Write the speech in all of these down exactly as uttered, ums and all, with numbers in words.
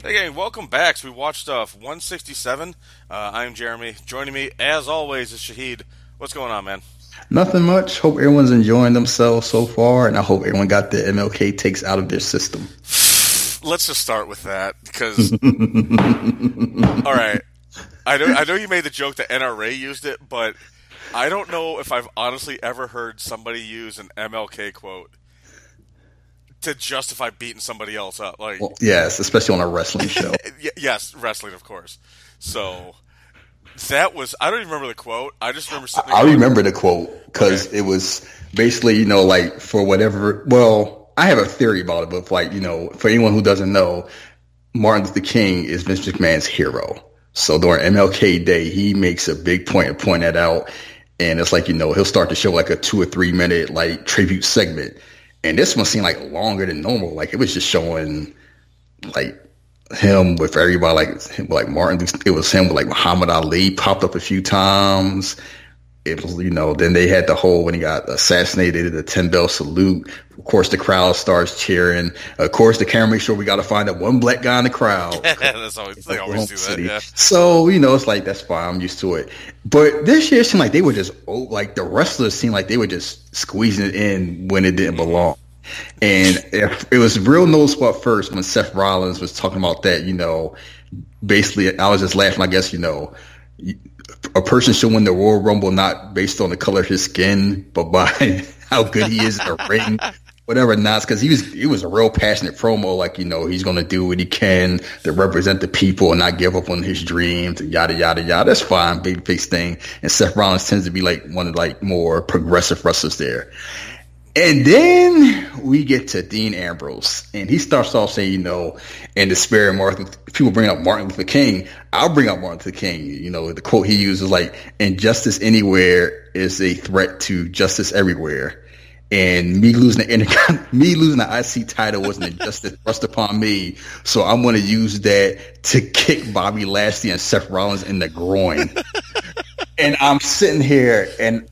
Hey gang, welcome back. So we watched uh, one sixty-seven. Uh, I'm Jeremy. Joining me, as always, is Shahid. What's going on, man? Nothing much. Hope everyone's enjoying themselves so far, and I hope everyone got the M L K takes out of their system. Let's just start with that, because... All right. I know, I know you made the joke that N R A used it, but I don't know if I've honestly ever heard somebody use an M L K quote to justify beating somebody else up. Like, well, yes, especially on a wrestling show. Yes, wrestling, of course. So that was, I don't even remember the quote. I just remember sitting there I going, remember the quote because okay. It was basically, you know, like for whatever, well, I have a theory about it, but like, you know, for anyone who doesn't know, Martin Luther King is Vince McMahon's hero. So during M L K Day, he makes a big point of pointing that out. And it's like, you know, he'll start to show like a two or three minute like tribute segment. And this one seemed like longer than normal. Like it was just showing like him with everybody, like like Martin. It was him with like Muhammad Ali popped up a few times. It was, you know, then they had the whole when he got assassinated, the ten bell salute. Of course, the crowd starts cheering. Of course, the camera makes sure we got to find that one black guy in the crowd. That's always, they always do that. Yeah. So, you know, it's like, that's fine. I'm used to it. But this year it seemed like they were just, oh, like the wrestlers seemed like they were just squeezing it in when it didn't belong. And if, it was real noticeable at first when Seth Rollins was talking about that, you know, basically I was just laughing, I guess, you know, a person should win the Royal Rumble not based on the color of his skin, but by how good he is in the ring, whatever not. Because he was he was a real passionate promo, like, you know, he's going to do what he can to represent the people and not give up on his dreams and yada yada yada. That's fine, babyface thing. And Seth Rollins tends to be like one of like more progressive wrestlers there. And then we get to Dean Ambrose, and he starts off saying, you know, in the spirit of Martin, people bring up Martin Luther King. I'll bring up Martin Luther King. You know, the quote he uses like, "Injustice anywhere is a threat to justice everywhere." And me losing the inter- me losing the I C title was an injustice thrust upon me. So I'm going to use that to kick Bobby Lashley and Seth Rollins in the groin. And I'm sitting here and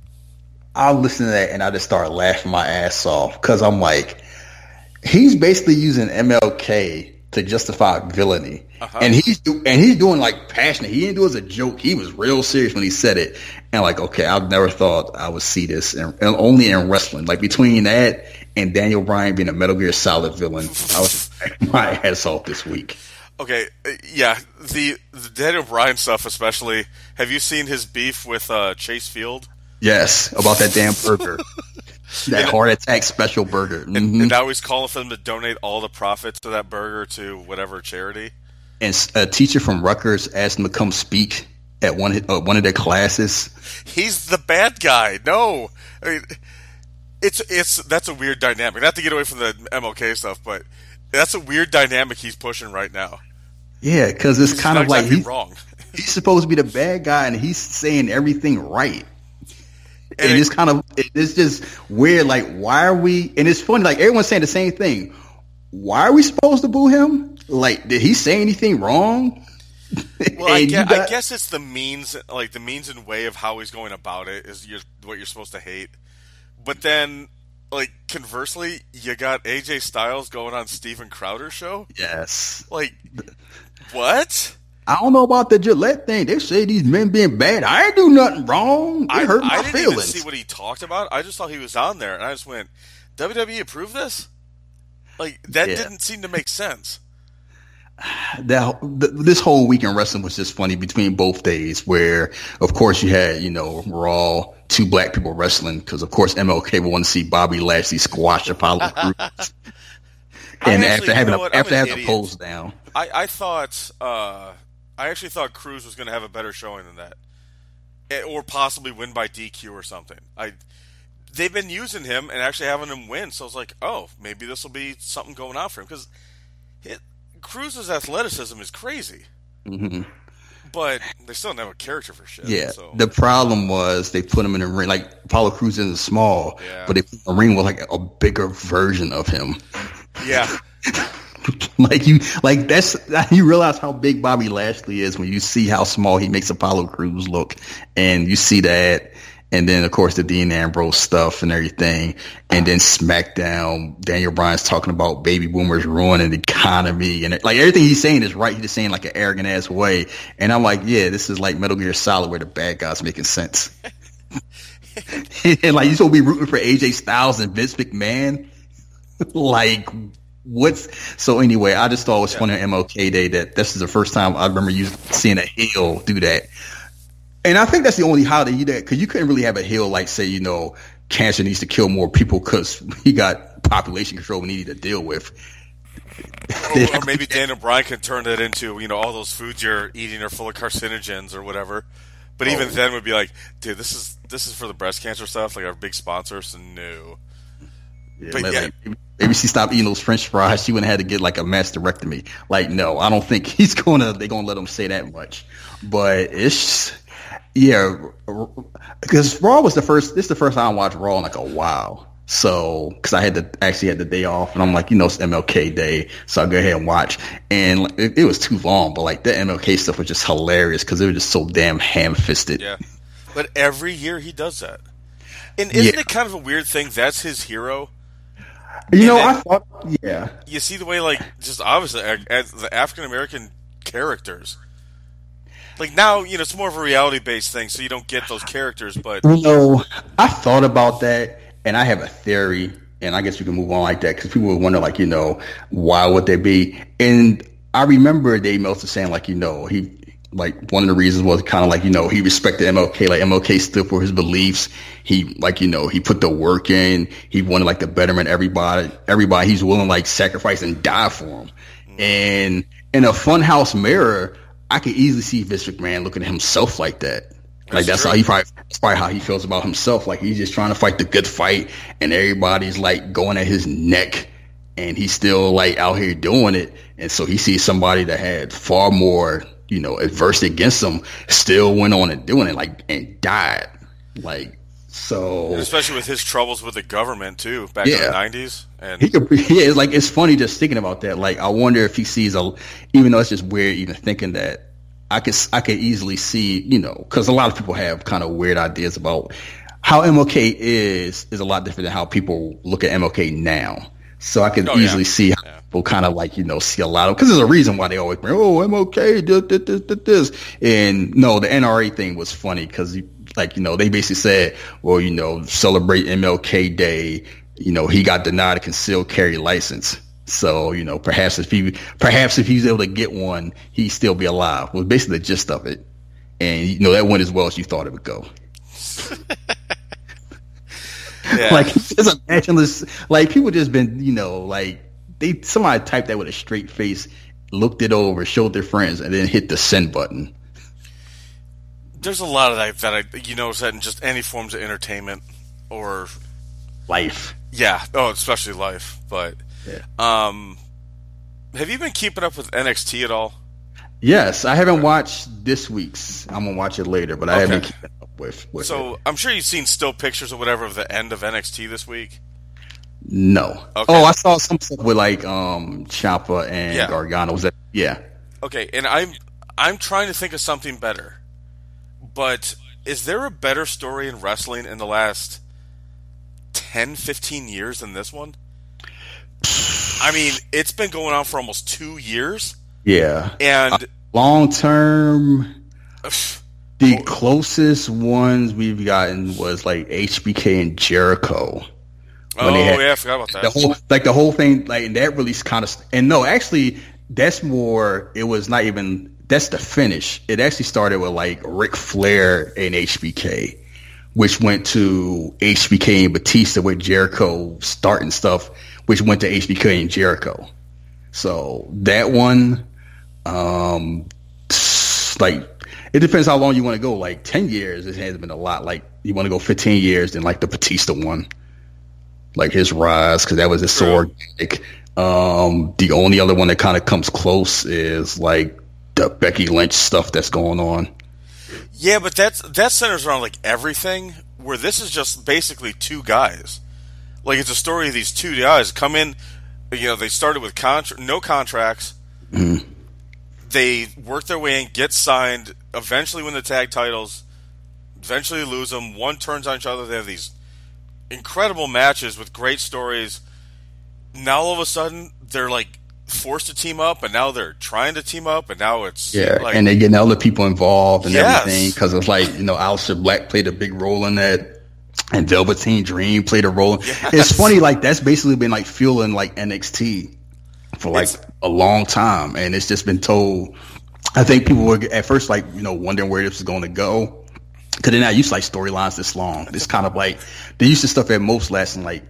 I listen to that and I just start laughing my ass off because I'm like, he's basically using M L K to justify villainy, uh-huh. and he's do- and he's doing like passionate. He didn't do it as a joke. He was real serious when he said it. And like, okay, I've never thought I would see this, in, and only in wrestling. Like between that and Daniel Bryan being a Metal Gear Solid villain, I was my ass off this week. Okay, yeah, the, the Daniel Bryan stuff especially. Have you seen his beef with uh, Chase Field? Yes, about that damn burger. That heart attack special burger. Mm-hmm. And, and now he's calling for them to donate all the profits of that burger to whatever charity. And a teacher from Rutgers asked him to come speak at one uh, one of their classes. He's the bad guy. No, I mean, it's it's that's a weird dynamic. Not to get away from the M L K stuff, but that's a weird dynamic he's pushing right now. Yeah, because it's he's kind of like exactly he's wrong. He's supposed to be the bad guy, and he's saying everything right. And, and it, it's kind of, it's just weird. Like, why are we, and it's funny, like, everyone's saying the same thing. Why are we supposed to boo him? Like, did he say anything wrong? Well, I guess, got, I guess it's the means, like, the means and way of how he's going about it is you're, what you're supposed to hate. But then, like, conversely, you got A J Styles going on Steven Crowder's show? Yes. Like, what? I don't know about the Gillette thing. They say these men being bad. I ain't do nothing wrong. It I, hurt my I didn't feelings. even see what he talked about. I just thought he was on there, and I just went, W W E approved this? Like, that yeah. didn't seem to make sense. That this whole week in wrestling was just funny between both days, where, of course, you had, you know, Raw, two black people wrestling, because, of course, M L K would want to see Bobby Lashley squash Apollo Crews. And actually, after having, you know a, after having the polls down. I, I thought... Uh, I actually thought Cruz was going to have a better showing than that, or possibly win by D Q or something. I they've been using him and actually having him win, so I was like, oh, maybe this will be something going on for him because Cruz's athleticism is crazy, mm-hmm. but they still don't have a character for shit. Yeah, so. The problem was they put him in a ring like Apollo Crews isn't small, yeah. but they put a ring with like a bigger version of him. Yeah. Like you, like that's you realize how big Bobby Lashley is when you see how small he makes Apollo Crews look, and you see that, And then, of course, the Dean Ambrose stuff and everything. And then SmackDown, Daniel Bryan's talking about baby boomers ruining the economy. And it, like everything he's saying is right. He's just saying like an arrogant ass way. And I'm like, yeah, this is like Metal Gear Solid where the bad guys making sense. And like, you supposed to be rooting for A J Styles and Vince McMahon. Like, what's so anyway? I just thought it was yeah. funny on M L K Day that this is the first time I remember you seeing a heel do that. And I think that's the only holiday you did, because you couldn't really have a heel like, say, you know, cancer needs to kill more people because he got population control we needed to deal with. Or, or maybe Daniel Bryan can turn that into, you know, all those foods you're eating are full of carcinogens or whatever. But even oh. then would be like, dude, this is this is for the breast cancer stuff, like our big sponsor, so no. Yeah, but maybe, yeah. Like, maybe she stopped eating those French fries. She wouldn't have had to get like a mastectomy. Like, no, I don't think he's gonna. They're gonna let him say that much. But it's. Yeah, because Raw was the first. This is the first time I watched Raw in like a while. So, because I had to actually had the day off, and I'm like, you know, it's M L K Day, so I'll go ahead and watch. And it, it was too long, but like the M L K stuff was just hilarious because it was just so damn ham fisted. Yeah, but every year he does that, and isn't yeah. it kind of a weird thing? That's his hero. You and know, I thought, yeah. You see the way, like, just obviously as the African American characters. Like now, you know, it's more of a reality-based thing, so you don't get those characters. But you know, I thought about that, and I have a theory, and I guess we can move on like that because people would wonder, like, you know, why would they be? And I remember Dave Meltzer saying, like, you know, he like one of the reasons was kind of like, you know, he respected M L K, like M L K stood for his beliefs. He like, you know, he put the work in. He wanted like the betterment of everybody. Everybody, he's willing to like sacrifice and die for him. And in a funhouse mirror, I could easily see Vince McMahon looking at himself like that. Like that's, that's how he probably, that's probably how he feels about himself. Like he's just trying to fight the good fight, and everybody's like going at his neck, and he's still like out here doing it. And so he sees somebody that had far more, you know, adversity against him, still went on and doing it, like, and died. Like, so, and especially with his troubles with the government too, back yeah. in the nineties. And he could, yeah, it's like, it's funny just thinking about that. Like, I wonder if he sees a, even though it's just weird, even thinking that I could, I could easily see, you know, because a lot of people have kind of weird ideas about how M L K is, is a lot different than how people look at M L K now. So I could oh, easily yeah. see how yeah. people kind of like, you know, see a lot of, because there's a reason why they always bring, oh, M L K, this, this, this, this. And no, the N R A thing was funny because, like, you know, they basically said, well, you know, celebrate M L K Day. You know, he got denied a concealed carry license. So, you know, perhaps if he, perhaps if he was able to get one, he'd still be alive. Was basically the gist of it. And, you know, that went as well as you thought it would go. Yeah. Like, just imagine this. Like, people just been, you know, like, they somebody typed that with a straight face, looked it over, showed their friends, and then hit the send button. There's a lot of that that I, you know, that in just any forms of entertainment or life. Yeah. Oh, especially life. But, yeah. um, have you been keeping up with N X T at all? Yes, I haven't watched this week's. I'm gonna watch it later, but I okay. haven't keeping up with. with so it. I'm sure you've seen still pictures or whatever of the end of N X T this week. No. Okay. Oh, I saw some stuff with like um Ciampa and yeah. Gargano. Was that? Yeah. Okay, and I'm I'm trying to think of something better, but is there a better story in wrestling in the last ten, fifteen years than this one? I mean, it's been going on for almost two years. Yeah. And uh, long term, the oh, closest ones we've gotten was like H B K and Jericho. Oh, had, yeah, I forgot about that. The whole, like the whole thing, like, and that really kind of, and no, actually, that's more, it was not even, that's the finish. It actually started with like Ric Flair and H B K, which went to H B K and Batista with Jericho starting stuff, which went to H B K and Jericho. So that one, um, like, it depends how long you want to go. Like ten years, it has been a lot. Like you want to go fifteen years, then like the Batista one, like his rise, because that was his so organic. Um, the only other one that kind of comes close is like the Becky Lynch stuff that's going on. Yeah, but that's that centers around like everything. Where this is just basically two guys. Like it's a story of these two guys come in. You know, they started with contra- no contracts. Mm-hmm. They work their way in, get signed, eventually win the tag titles. Eventually lose them. One turns on each other. They have these incredible matches with great stories. Now all of a sudden they're like forced to team up, and now they're trying to team up, and now it's yeah, like, and they're getting other people involved and yes. everything because it's like, you know, Aleister Black played a big role in that, and Velveteen Dream played a role. Yes. It's funny, like that's basically been like fueling like N X T for like it's, a long time, and it's just been told. I think people were at first like, you know, wondering where this was going to go because they're not used to like storylines this long. It's kind of like they used to stuff at most lasting like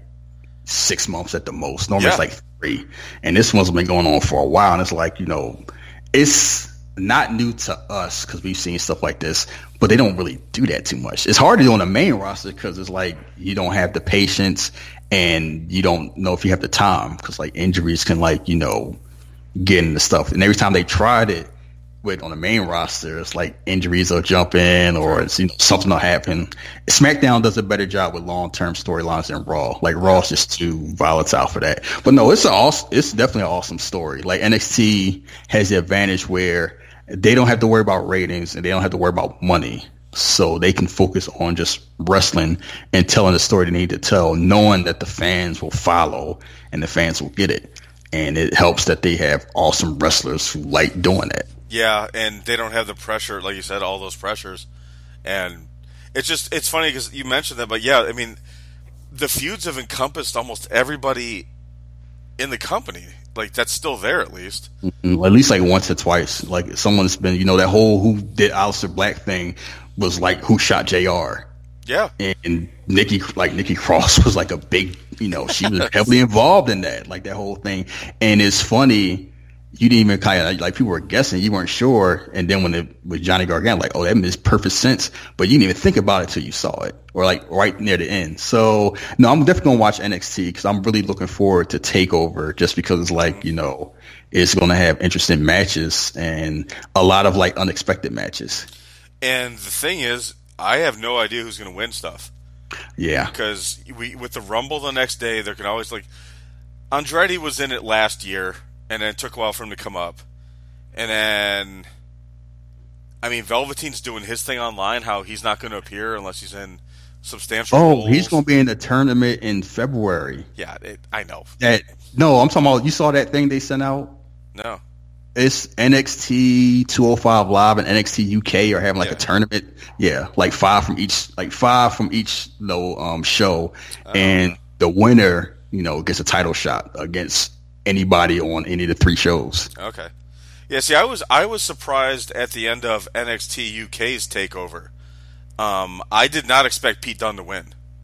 six months at the most. Normally yeah. it's like three, and this one's been going on for a while. And it's like, you know, it's not new to us because we've seen stuff like this, but they don't really do that too much. It's hard to do on the main roster because it's like you don't have the patience and you don't know if you have the time because like injuries can like, you know, get into stuff. And every time they tried it with on the main roster, it's like injuries will jump in or it's, you know, something will happen. SmackDown does a better job with long-term storylines than Raw. Like Raw's just too volatile for that. But no, it's a awesome, it's definitely an awesome story. Like N X T has the advantage where they don't have to worry about ratings and they don't have to worry about money. So they can focus on just wrestling and telling the story they need to tell, knowing that the fans will follow and the fans will get it. And it helps that they have awesome wrestlers who like doing that. Yeah, and they don't have the pressure, like you said, all those pressures. And it's just, it's funny because you mentioned that, but yeah, I mean, the feuds have encompassed almost everybody in the company. Like, that's still there, at least. Mm-hmm. At least, like, once or twice. Like, someone's been, you know, that whole who did Aleister Black thing was like who shot J R. Yeah. And Nikki, like, Nikki Cross was like a big, you know, she was heavily involved in that, like, that whole thing. And it's funny, you didn't even kind of, like, people were guessing, you weren't sure. And then when it was Johnny Gargano, like, oh, that makes perfect sense. But you didn't even think about it till you saw it, or like right near the end. So, no, I'm definitely going to watch N X T because I'm really looking forward to TakeOver just because it's like, you know, it's going to have interesting matches and a lot of like unexpected matches. And the thing is, I have no idea who's going to win stuff. Yeah. Because we with the Rumble the next day, there can always, like, Andrade was in it last year, and then it took a while for him to come up. And then, I mean, Velveteen's doing his thing online, how he's not going to appear unless he's in substantial Oh, roles. he's going to be in the tournament in February. Yeah, it, I know. That No, I'm talking about, you saw that thing they sent out? No. It's N X T two oh five Live and N X T U K are having like yeah. a tournament. Yeah, like five from each, like five from each you know, um, show, uh, and the winner, you know, gets a title shot against anybody on any of the three shows. Okay. Yeah. See, I was I was surprised at the end of N X T U K's takeover. Um, I did not expect Pete Dunne to win,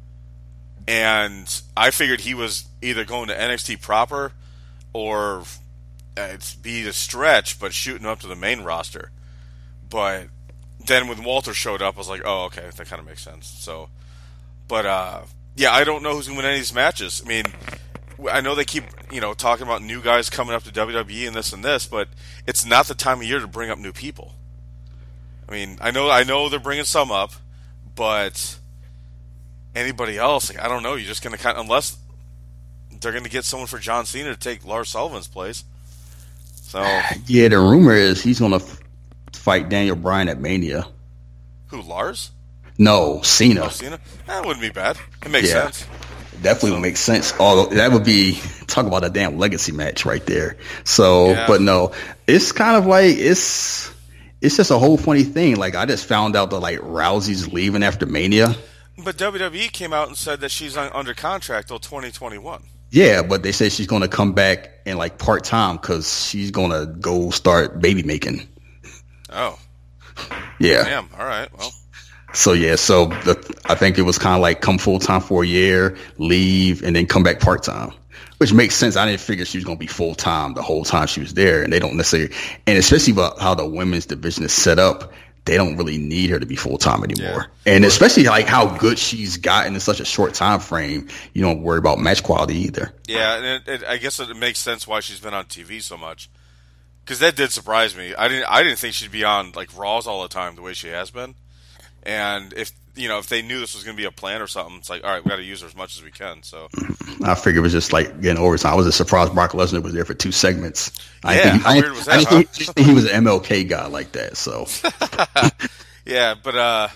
and I figured he was either going to N X T proper or it'd be a stretch, but shooting up to the main roster. But then when Walter showed up, I was like, oh, okay, that kind of makes sense. So, but uh, yeah, I don't know who's going to win any of these matches. I mean, I know they keep, you know, talking about new guys coming up to W W E and this and this, but it's not the time of year to bring up new people. I mean, I know, I know they're bringing some up, but anybody else, like, I don't know. You're just going to kind of, unless they're going to get someone for John Cena to take Lars Sullivan's place. So yeah, the rumor is he's going to f- fight Daniel Bryan at Mania. Who, Lars? No, Cena. Oh, Cena? That wouldn't be bad. It makes yeah, sense. Definitely would make sense. Although that would be, talk about a damn legacy match right there. So, yeah. But no, it's kind of like, it's, it's just a whole funny thing. Like, I just found out that like Rousey's leaving after Mania. But W W E came out and said that she's on, under contract till twenty twenty-one. Yeah, but they say she's going to come back in like part time because she's going to go start baby making. Oh, yeah. Damn. All right. Well. So yeah, so the, I think it was kind of like come full time for a year, leave, and then come back part time, which makes sense. I didn't figure she was going to be full time the whole time she was there, and they don't necessarily, and especially about how the women's division is set up. They don't really need her to be full time anymore, yeah. And especially like how good she's gotten in such a short time frame. You don't worry about match quality either. Yeah, and it, it, I guess it makes sense why she's been on T V so much. Because that did surprise me. I didn't. I didn't think she'd be on like Raws all the time the way she has been. And if you know if they knew this was going to be a plan or something, it's like, all right, we got to use her as much as we can. So I figured it was just like getting overtime. I was just surprised Brock Lesnar was there for two segments. I yeah, think, how I, weird was that? I, didn't huh? think, I didn't think he was an M L K guy like that. So yeah, but uh,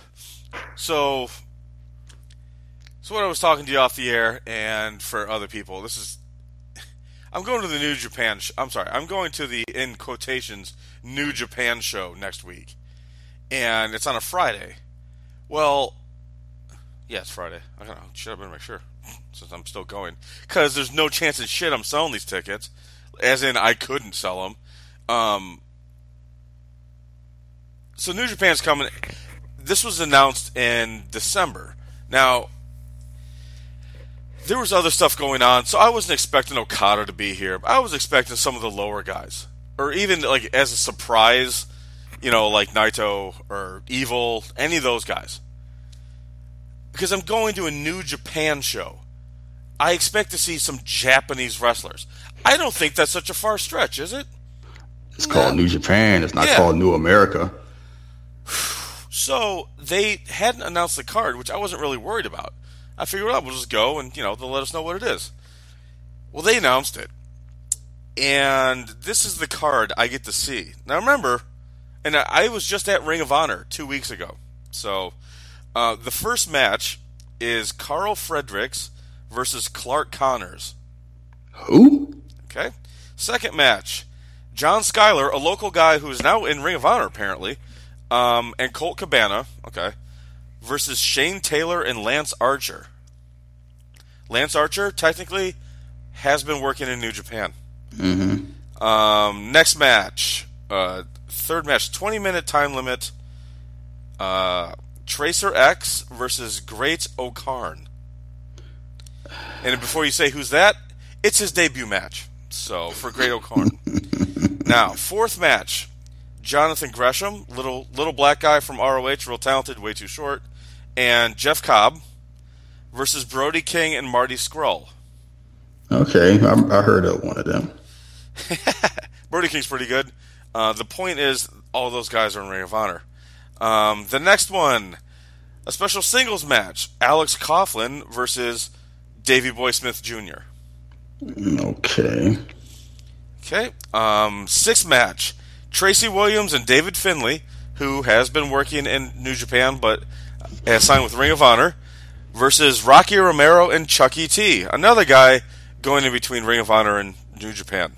So, so what I was talking to you off the air, and for other people, this is, I'm going to the New Japan. Sh- I'm sorry, I'm going to the in quotations New Japan show next week, and it's on a Friday. Well, yeah, it's Friday. I don't know. Shit, I better make sure since I'm still going, because there's no chance in shit I'm selling these tickets. As in, I couldn't sell them. Um, so New Japan's coming. This was announced in December. Now, there was other stuff going on, so I wasn't expecting Okada to be here. I was expecting some of the lower guys, or even like as a surprise, you know, like Naito or Evil, any of those guys. Because I'm going to a New Japan show. I expect to see some Japanese wrestlers. I don't think that's such a far stretch, is it? It's no. called New Japan. It's not yeah. called New America. So they hadn't announced the card, which I wasn't really worried about. I figured, well, we'll just go and, you know, they'll let us know what it is. Well, they announced it. And this is the card I get to see. Now, remember, and I was just at Ring of Honor two weeks ago. So uh, the first match is Carl Fredericks versus Clark Connors. Who? Okay. Second match, John Schuyler, a local guy who is now in Ring of Honor, apparently, um, and Colt Cabana, okay, versus Shane Taylor and Lance Archer. Lance Archer, technically, has been working in New Japan. Mm-hmm. Um, next match, uh, third match, twenty-minute time limit, uh, Tracer X versus Great O'Karn. And before you say who's that, it's his debut match. So, for Great O'Karn. Now, fourth match, Jonathan Gresham, little little black guy from R O H, real talented, way too short, and Jeff Cobb versus Brody King and Marty Scurll. Okay, I, I heard of one of them. Brody King's pretty good. Uh, the point is, all those guys are in Ring of Honor. Um, the next one, a special singles match, Alex Coughlin versus Davey Boy Smith Junior Okay. Okay. Um, sixth match, Tracy Williams and David Finlay, who has been working in New Japan but has signed with Ring of Honor, versus Rocky Romero and Chucky T, another guy going in between Ring of Honor and New Japan.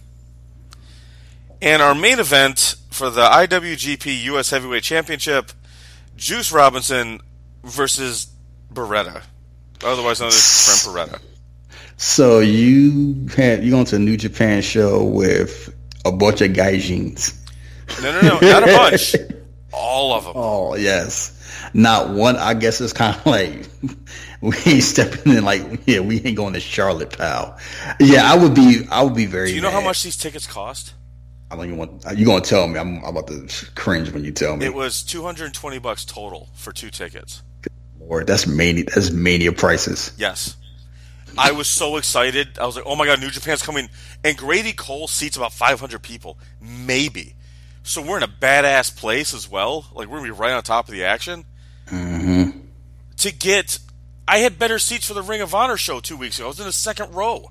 And our main event for the I W G P U S Heavyweight Championship, Juice Robinson versus Beretta, otherwise known as Trent Beretta. So you had you going to a New Japan show with a bunch of gaijins? No, no, no, not a bunch. All of them. Oh yes, not one. I guess it's kind of like we ain't stepping in. Like yeah, we ain't going to Charlotte, pal. Yeah, I would be. I would be very. Do you know mad. how much these tickets cost? I don't even want. You gonna tell me? I'm, I'm about to cringe when you tell me. It was two hundred and twenty bucks total for two tickets. Lord, that's mania. That's mania prices. Yes. I was so excited. I was like, oh my God, New Japan's coming. And Grady Cole seats about five hundred people. Maybe. So we're in a badass place as well. Like, we're going to be right on top of the action. Mm-hmm. To get... I had better seats for the Ring of Honor show two weeks ago. I was in the second row.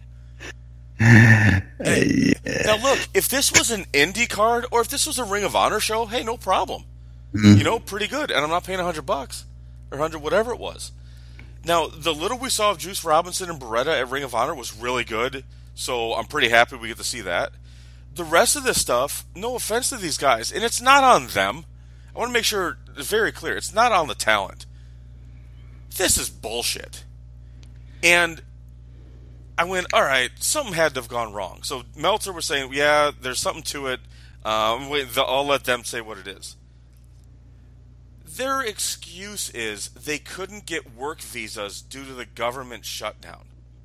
yeah. Now, look, if this was an indie card or if this was a Ring of Honor show, hey, no problem. Mm-hmm. You know, pretty good. And I'm not paying one hundred bucks or one hundred, whatever it was. Now, the little we saw of Juice Robinson and Beretta at Ring of Honor was really good, so I'm pretty happy we get to see that. The rest of this stuff, no offense to these guys, and it's not on them. I want to make sure it's very clear. It's not on the talent. This is bullshit. And I went, all right, something had to have gone wrong. So Meltzer was saying, yeah, there's something to it. Um, wait, I'll let them say what it is. Their excuse is they couldn't get work visas due to the government shutdown.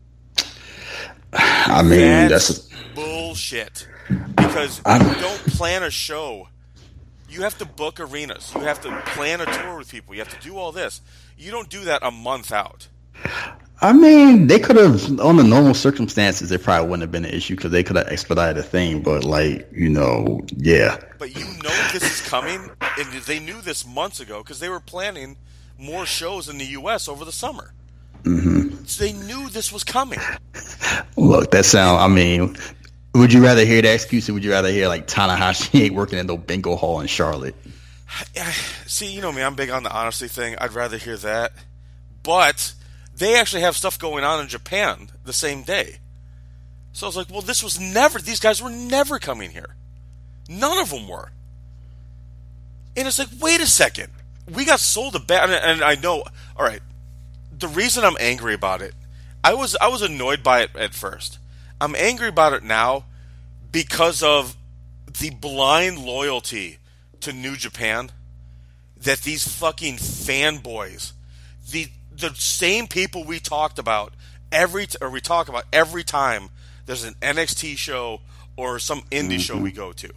I mean, that's, that's bullshit. Because I'm, you don't plan a show. You have to book arenas. You have to plan a tour with people. You have to do all this. You don't do that a month out. I mean, they could have, on the normal circumstances, it probably wouldn't have been an issue because they could have expedited the thing. But, like, you know, yeah. But you know this is coming, and they knew this months ago because they were planning more shows in the U S over the summer. Mm-hmm. So they knew this was coming. Look, that sound, I mean, would you rather hear that excuse or would you rather hear, like, Tanahashi ain't working in no bingo hall in Charlotte? See, you know me, I'm big on the honesty thing. I'd rather hear that. But they actually have stuff going on in Japan the same day. So I was like, well, this was never, these guys were never coming here. None of them were. And it's like, wait a second. We got sold a bad, and I know, all right, the reason I'm angry about it, I was I was annoyed by it at first. I'm angry about it now because of the blind loyalty to New Japan that these fucking fanboys, the the same people we talked about every t- or we talk about every time there's an N X T show or some indie mm-hmm. show we go to.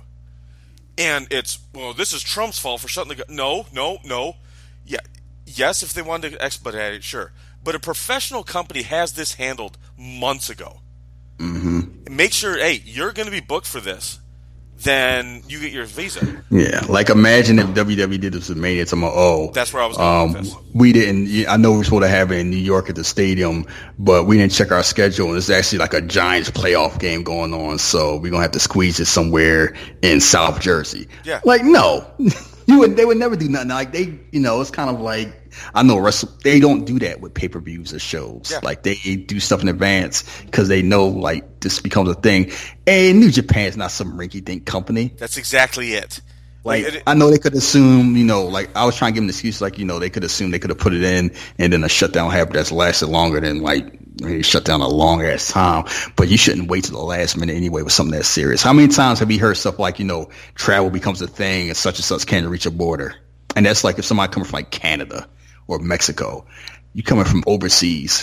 And it's, well, this is Trump's fault for shutting the... Go- no, no, no. Yeah, yes, if they wanted to expedite it, sure. But a professional company has this handled months ago. Mm-hmm. Make sure, hey, you're going to be booked for this. Then you get your visa. Yeah, like imagine if W W E did this with Mania. It's like, oh, that's where I was going um, with this. We didn't. I know we were supposed to have it in New York at the stadium, but we didn't check our schedule. And there's actually like a Giants playoff game going on, so we're gonna have to squeeze it somewhere in South Jersey. Yeah, like no, you would. They would never do nothing like they. You know, it's kind of like. I know wrestle, they don't do that with pay-per-views or shows. Yeah. Like they do stuff in advance because they know like this becomes a thing. And New Japan's not some rinky-dink company. That's exactly it. Like, like it, I know they could assume, you know, like I was trying to give them an excuse, like, you know, they could assume they could have put it in and then a shutdown happened that's lasted longer than like they shut down a long ass time. But you shouldn't wait to the last minute anyway with something that serious. How many times have you heard stuff like, you know, travel becomes a thing and such and such can't reach a border? And that's like if somebody coming from like Canada or Mexico, you coming from overseas.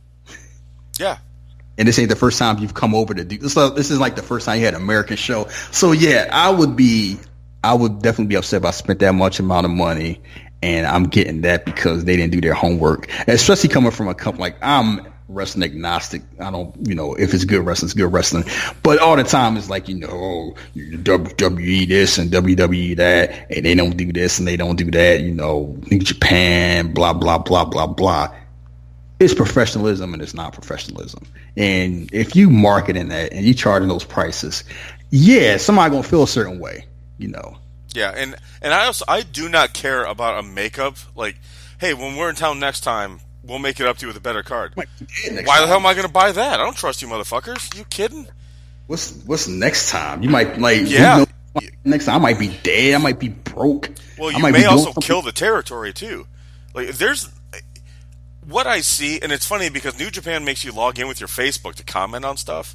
Yeah. And this ain't the first time you've come over to do this. This is like the first time you had an American show. So yeah, I would be, I would definitely be upset if I spent that much amount of money and I'm getting that because they didn't do their homework. Especially coming from a company like I'm wrestling agnostic. I don't, you know, if it's good wrestling, it's good wrestling. But all the time it's like, you know, W W E this and W W E that, and they don't do this and they don't do that, you know, New Japan, blah, blah, blah, blah, blah. It's professionalism and it's not professionalism. And if you marketing that and you charging those prices, yeah, somebody gonna feel a certain way, you know. Yeah, and, and I also, I do not care about a makeup. Like, hey, when we're in town next time, we'll make it up to you with a better card. Why the time. hell am I going to buy that? I don't trust you motherfuckers. You kidding? What's what's next time? You might like yeah. You know, next time I might be dead. I might be broke. Well, you may also kill the territory too. Like there's what I see, and it's funny because New Japan makes you log in with your Facebook to comment on stuff,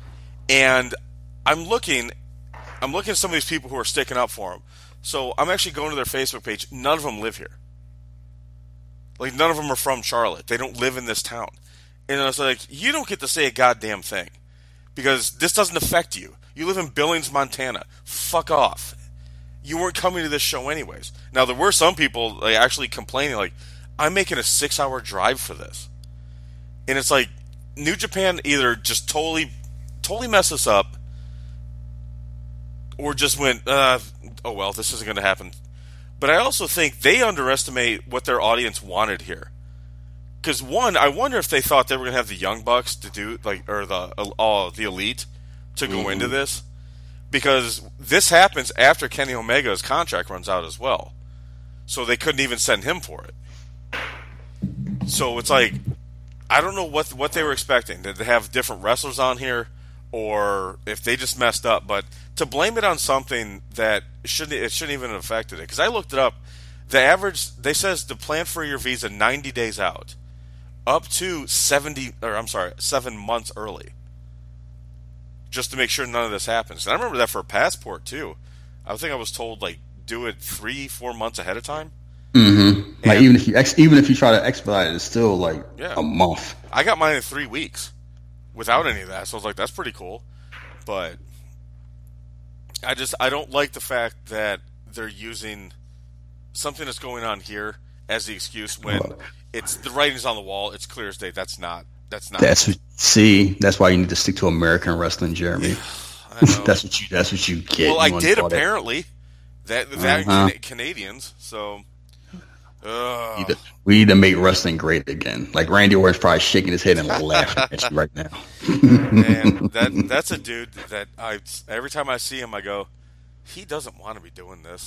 and I'm looking, I'm looking at some of these people who are sticking up for them. So I'm actually going to their Facebook page. None of them live here. Like, none of them are from Charlotte. They don't live in this town. And I was like, you don't get to say a goddamn thing. Because this doesn't affect you. You live in Billings, Montana. Fuck off. You weren't coming to this show anyways. Now, there were some people like, actually complaining, like, I'm making a six-hour drive for this. And it's like, New Japan either just totally, totally messed us up, or just went, uh, oh, well, this isn't going to happen. But I also think they underestimate what their audience wanted here. Because one, I wonder if they thought they were going to have the Young Bucks to do, like, or the uh, the Elite to go mm-hmm. into this. Because this happens after Kenny Omega's contract runs out as well. So they couldn't even send him for it. So it's like, I don't know what what they were expecting. Did they have different wrestlers on here? Or if they just messed up, but to blame it on something that shouldn't it shouldn't even have affected it. Because I looked it up, the average they says to plan for your visa ninety days out, up to seventy or I'm sorry seven months early, just to make sure none of this happens. And I remember that for a passport too. I think I was told like do it three four months ahead of time. Mm-hmm. Like even if you ex- even if you try to expedite it, it's still like yeah. a month. I got mine in three weeks. Without any of that, so I was like, that's pretty cool. But I just, I don't like the fact that they're using something that's going on here as the excuse when it's, the writing's on the wall, it's clear as day, that's not, that's not. That's what, see, that's why you need to stick to American wrestling, Jeremy. Yeah, I know. that's what you, that's what you get. Well, you I did apparently. That, that, that uh-huh. Canadians, so... Uh, we, need to, we need to make wrestling great again. Like Randy Orton's probably shaking his head and laughing at you right now. Man, that that's a dude that I every time I see him, I go, he doesn't want to be doing this.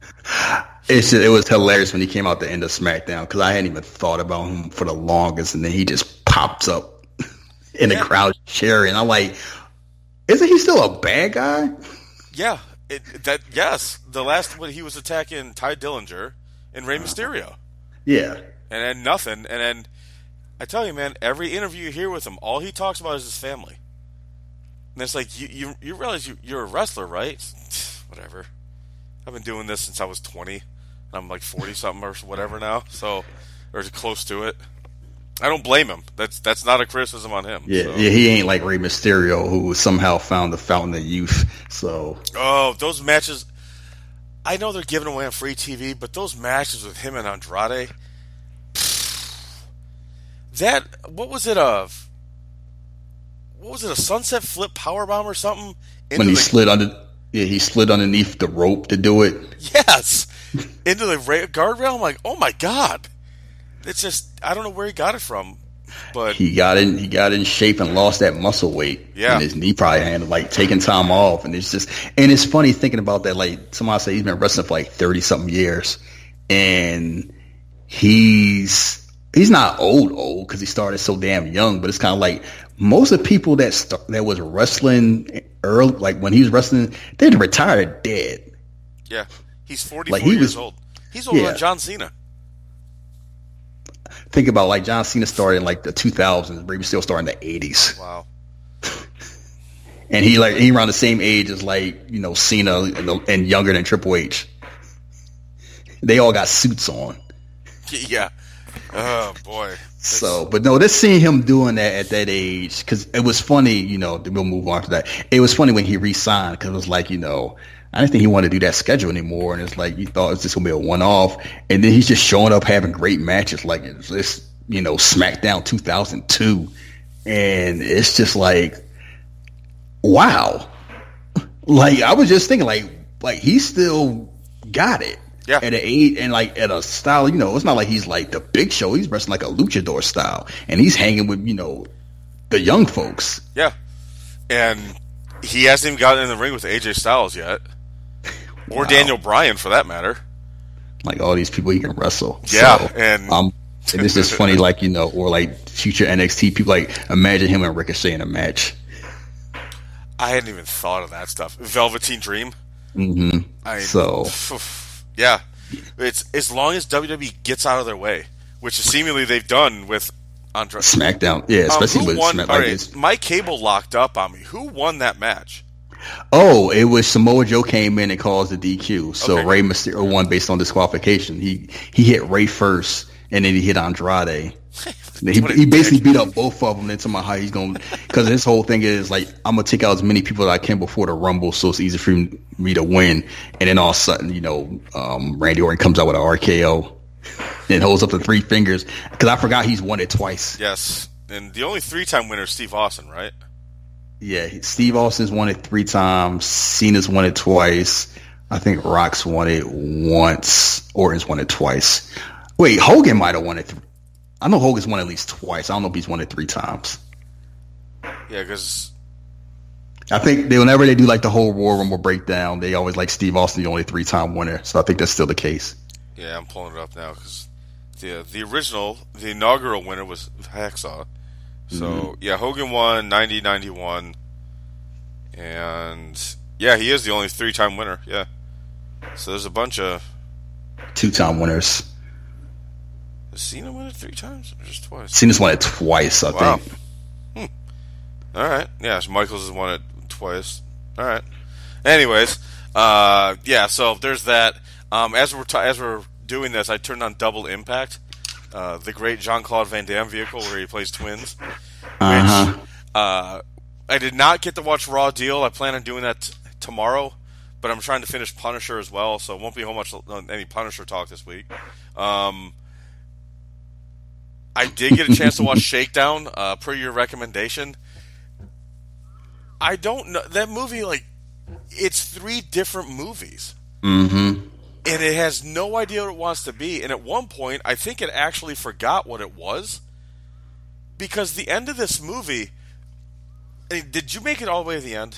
It's just, it was hilarious when he came out the end of SmackDown because I hadn't even thought about him for the longest, and then he just pops up in the Yeah. crowd cheering. I'm like, isn't he still a bad guy? Yeah, it, that yes. The last when he was attacking Ty Dillinger and Rey Mysterio, Yeah. and then nothing. And then I tell you, man, every interview you hear with him, all he talks about is his family. And it's like you you, you realize you, you're a wrestler, right? Whatever. I've been doing this since I was twenty, and I'm like forty something or whatever now. So, or close to it. I don't blame him. That's that's not a criticism on him. Yeah, so. yeah, he ain't like Rey Mysterio, who somehow found the fountain of youth. So, Oh, those matches. I know they're giving away on free T V, but those matches with him and Andrade. That what was it of? What was it? A sunset flip powerbomb or something? Into when he the, slid under, yeah, he slid underneath the rope to do it. yes, into the ra- guardrail. I'm like, oh my god! It's just I don't know where he got it from, but He got in, he got in shape and lost that muscle weight. Yeah. And his knee probably had like taking time off, and it's just, and it's funny thinking about that. Like somebody said, he's been wrestling for like thirty something years, and he's he's not old old because he started so damn young. But it's kind of like most of the people that st- that was wrestling early, like when he was wrestling, they'd retired dead. yeah, he's forty-four Like, he years was- old. He's older yeah. than John Cena. Think about like John Cena started in like the two thousands, Rey Mysterio started in the eighties. Wow. And he like he around the same age as like, you know, Cena and, the, and younger than Triple H. They all got suits on. Yeah. Oh boy. That's- So, but no, just seeing him doing that at that age, because it was funny, you know, we'll move on to that. It was funny when he re-signed because it was like, you know, I didn't think he wanted to do that schedule anymore. And it's like, you thought it was just going to be a one-off. And then he's just showing up having great matches like it's this, you know, SmackDown two thousand two. And it's just like, wow. Like, I was just thinking, like, like he still got it. Yeah. At an age and like at a style, you know, it's not like he's like the Big Show. He's wrestling like a luchador style, and he's hanging with, you know, the young folks. Yeah. And he hasn't even gotten in the ring with A J Styles yet. Or Wow. Daniel Bryan, for that matter. Like all these people he can wrestle. Yeah, So, and- um, and it's just funny, like, you know, or like future N X T people. Like, imagine him and Ricochet in a match. I hadn't even thought of that stuff. Velveteen Dream. Mm-hmm. I, So yeah, it's as long as W W E gets out of their way, which is seemingly they've done with Andrade. SmackDown, yeah, especially um, who with won? Smack, All like right, it's, my cable locked up on me. Who won that match? oh, it was Samoa Joe came in and caused the D Q. So Okay. Rey Mysterio won based on disqualification. He he hit Ray first, and then he hit Andrade. He, What a he basically dick. beat up both of them. Then talking about how he's going, because his whole thing is like, I'm gonna take out as many people that I can before the Rumble, so it's easy for me to win. And then all of a sudden, you know, um, Randy Orton comes out with an R K O and holds up the three fingers. Because I forgot he's won it twice. Yes, and the only three-time winner is Steve Austin, right? Yeah, Steve Austin's won it three times. Cena's won it twice. I think Rock's won it once. Orton's won it twice. Wait, Hogan might have won it. Th- I know Hogan's won at least twice. I don't know if he's won it three times. Yeah, because I think they whenever they do like the whole Royal Rumble breakdown, they always like Steve Austin the only three time winner. So I think that's still the case. yeah, I'm pulling it up now because the the original, the inaugural winner was Hacksaw. So Mm-hmm. yeah, Hogan won ninety, ninety-one, and yeah, he is the only three-time winner. Yeah, so there's a bunch of. Two time winners. Has Cena won it three times or just twice? Cena's won it twice, I Wow. think. All right. Yeah, so Michaels has won it twice. All right. Anyways, uh, yeah. So there's that. Um, as we're ta- as we're doing this, I turned on Double Impact, uh, the great Jean-Claude Van Damme vehicle where he plays twins. Uh-huh. Which uh, I did not get to watch Raw Deal. I plan on doing that t- tomorrow, but I'm trying to finish Punisher as well, so it won't be a whole much any Punisher talk this week. Um, I did get a chance to watch Shakedown uh, per your recommendation. I don't know that movie. Like, it's three different movies, Mm-hmm. and it has no idea what it wants to be. And at one point, I think it actually forgot what it was, because the end of this movie. I mean, did you make it all the way to the end?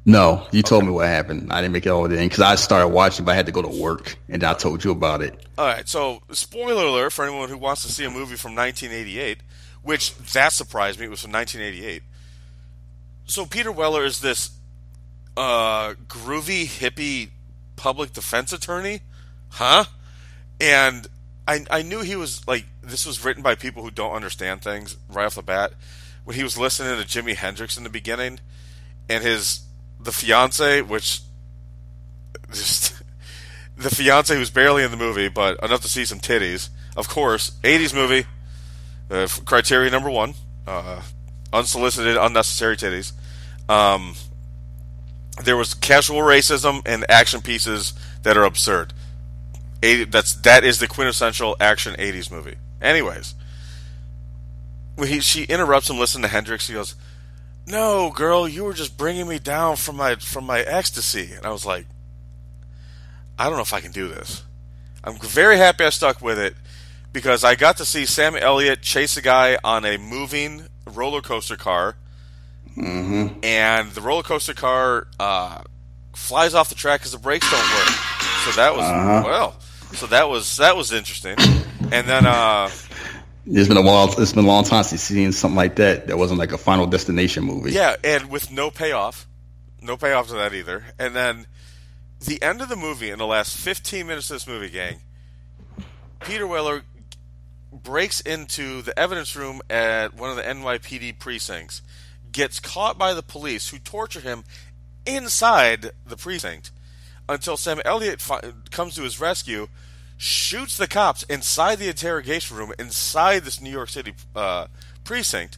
No, you told Okay. me what happened. I didn't make it all in because I started watching, but I had to go to work, and I told you about it. All right, so spoiler alert for anyone who wants to see a movie from nineteen eighty-eight, which that surprised me. It was from nineteen eighty-eight. So Peter Weller is this uh, groovy hippie public defense attorney, huh? And I I knew he was like this was written by people who don't understand things right off the bat. When he was listening to Jimi Hendrix in the beginning, and his the fiance, which just the fiance who's barely in the movie, but enough to see some titties. Of course, eighties movie, uh, criteria number one, uh, unsolicited, unnecessary titties. Um, there was casual racism and action pieces that are absurd. eighty, that's that is the quintessential action eighties movie. Anyways, when he she interrupts him listening to Hendrix, he goes, "No, girl, you were just bringing me down from my from my ecstasy." And I was like, I don't know if I can do this. I'm very happy I stuck with it because I got to see Sam Elliott chase a guy on a moving roller coaster car, Mm-hmm. and the roller coaster car uh, flies off the track because the brakes don't work. So that was Uh-huh. well. So that was that was interesting. And then uh, It's been a while. It's been a long time since you've seen something like that. That wasn't like a Final Destination movie. yeah, and with no payoff, no payoff to that either. And then the end of the movie, in the last fifteen minutes of this movie, gang, Peter Weller breaks into the evidence room at one of the N Y P D precincts, gets caught by the police who torture him inside the precinct until Sam Elliott fi- comes to his rescue, shoots the cops inside the interrogation room inside this New York City uh, precinct.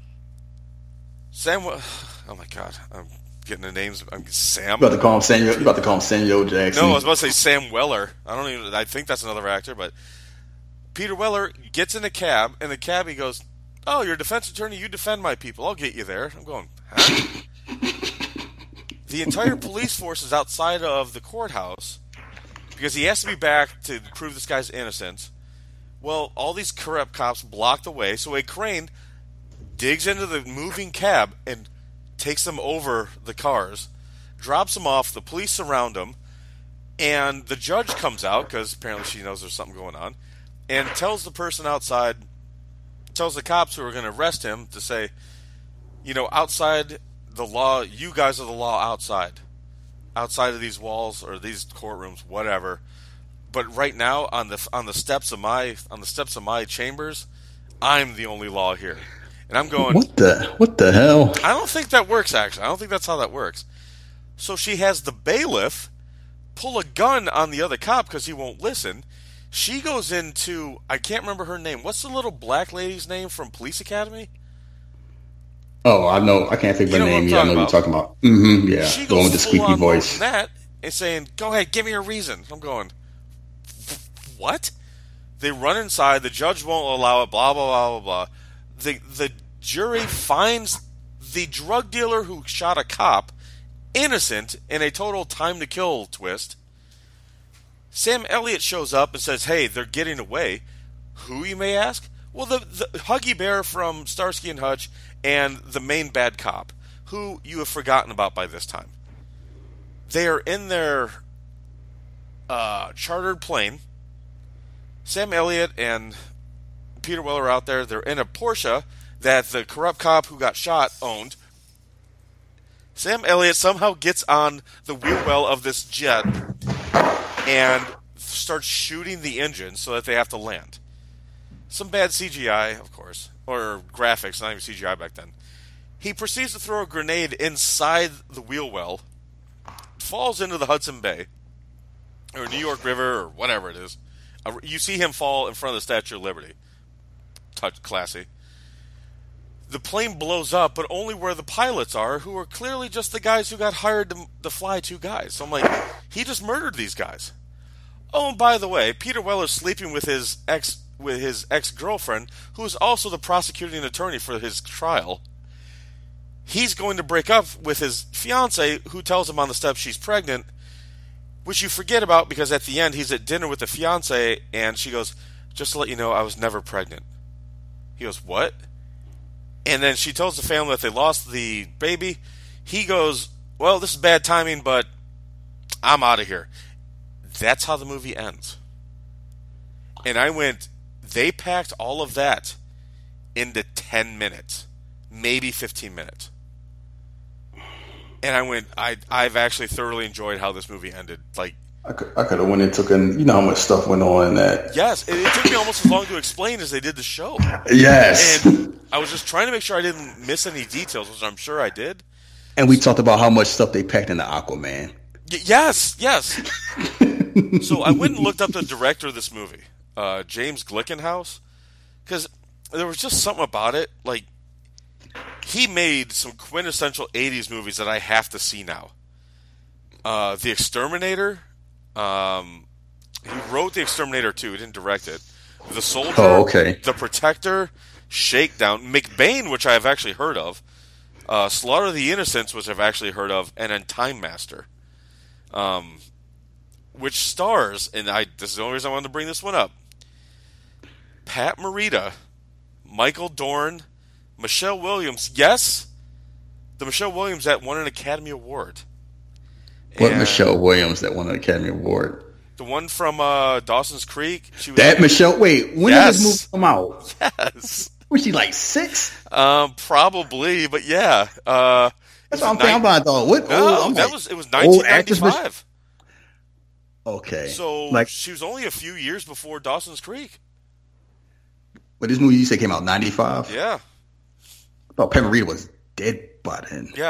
Sam, oh my God, I'm getting the names. I'm Sam. You about to call him Samuel? You about to call him Samuel Jackson? No, I was about to say Sam Weller. I don't even. I think that's another actor, but Peter Weller gets in a cab, and the cabbie goes, "Oh, you're a defense attorney. You defend my people. I'll get you there." I'm going, huh? The entire police force is outside of the courthouse because he has to be back to prove this guy's innocence. Well, all these corrupt cops block the way, so a crane digs into the moving cab and takes them over the cars, drops them off. The police surround them, and the judge comes out because apparently she knows there's something going on, and tells the person outside, tells the cops who are going to arrest him to say, you know, outside the law, you guys are the law outside, outside of these walls or these courtrooms, whatever. But right now, on the on the steps of my on the steps of my chambers, I'm the only law here. And I'm going, What the what the hell? I don't think that works, actually. I don't think that's how that works. So she has the bailiff pull a gun on the other cop because he won't listen. She goes into, I can't remember her name. What's the little black lady's name from Police Academy? Oh, I know. I can't think of You her know what name. I'm Yeah, I know what you're talking talking about. Mm-hmm. Yeah, She the one goes with the full squeaky on more voice. than that and saying, go ahead, give me a reason. I'm going, what? They run inside. The judge won't allow it, blah, blah, blah, blah, blah. The, the jury finds the drug dealer who shot a cop innocent in a total time to kill twist. Sam Elliott shows up and says, hey, they're getting away. Who, you may ask? Well, the, the Huggy Bear from Starsky and Hutch and the main bad cop, who you have forgotten about by this time. They are in their uh, chartered plane. Sam Elliott and Peter Weller are out there. They're in a Porsche that the corrupt cop who got shot owned. Sam Elliott somehow gets on the wheel well of this jet and starts shooting the engine so that they have to land. Some bad C G I, of course, or graphics, not even C G I back then. He proceeds to throw a grenade inside the wheel well, falls into the Hudson Bay, or New York River, or whatever it is. You see him fall in front of the Statue of Liberty. Touch classy. The plane blows up, but only where the pilots are, who are clearly just the guys who got hired to, to fly two guys. So I'm like, he just murdered these guys. Oh, and by the way, Peter Weller's sleeping with his ex with his ex-girlfriend, who is also the prosecuting attorney for his trial. He's going to break up with his fiance, who tells him on the steps she's pregnant, which you forget about because at the end he's at dinner with the fiance, and she goes, just to let you know, I was never pregnant. He goes, what? And then she tells the family that they lost the baby. He goes, well, this is bad timing, but I'm out of here. That's how the movie ends. And I went, they packed all of that into ten minutes, maybe fifteen minutes. And I went, I, I've actually thoroughly enjoyed how this movie ended. Like, I could, I could have went and took in, you know how much stuff went on in that. Yes, it, it took me almost as long to explain as they did the show. Yes. And I was just trying to make sure I didn't miss any details, which I'm sure I did. And we talked about how much stuff they packed into Aquaman. Y- yes, yes. So I went and looked up the director of this movie, uh, James Glickenhaus, because there was just something about it. Like, he made some quintessential eighties movies that I have to see now. Uh, The Exterminator. Um, he wrote The Exterminator two. He didn't direct it. The Soldier. Oh, okay. The Protector. Shakedown. McBain, which I have actually heard of. Uh, Slaughter of the Innocents, which I've actually heard of. And then Time Master. Um, which stars, and I this is the only reason I wanted to bring this one up, Pat Morita, Michael Dorn, Michelle Williams. Yes, the Michelle Williams that won an Academy Award. What And Michelle Williams that won an Academy Award? the one from uh, Dawson's Creek. She was That Michelle. Wait, when Yes. did this movie come out? Yes. Was she like six? Um, probably, but yeah. Uh, That's what I'm thinking about. Though, what? No, oh, I'm that like, was it was old actress nineteen ninety-five. Okay, So like, she was only a few years before Dawson's Creek. but this movie you said came out ninety-five. Yeah, I thought Pat Morita was dead by then. yeah.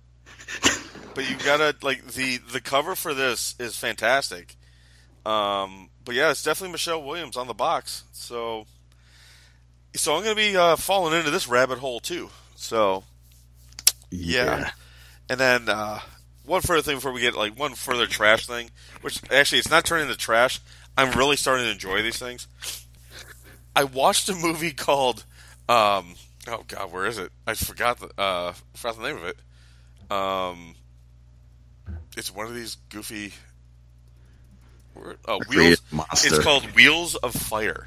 But you gotta like the the cover for this is fantastic. Um, but yeah, it's definitely Michelle Williams on the box. So, so I'm gonna be uh, falling into this rabbit hole too. So, yeah. Yeah. And then uh, one further thing before we get like one further trash thing, which actually it's not turning into trash. I'm really starting to enjoy these things. I watched a movie called um, oh god, where is it? I forgot the uh, forgot the name of it. Um, it's one of these goofy. Oh, Wheels. Creative monster. It's called Wheels of Fire.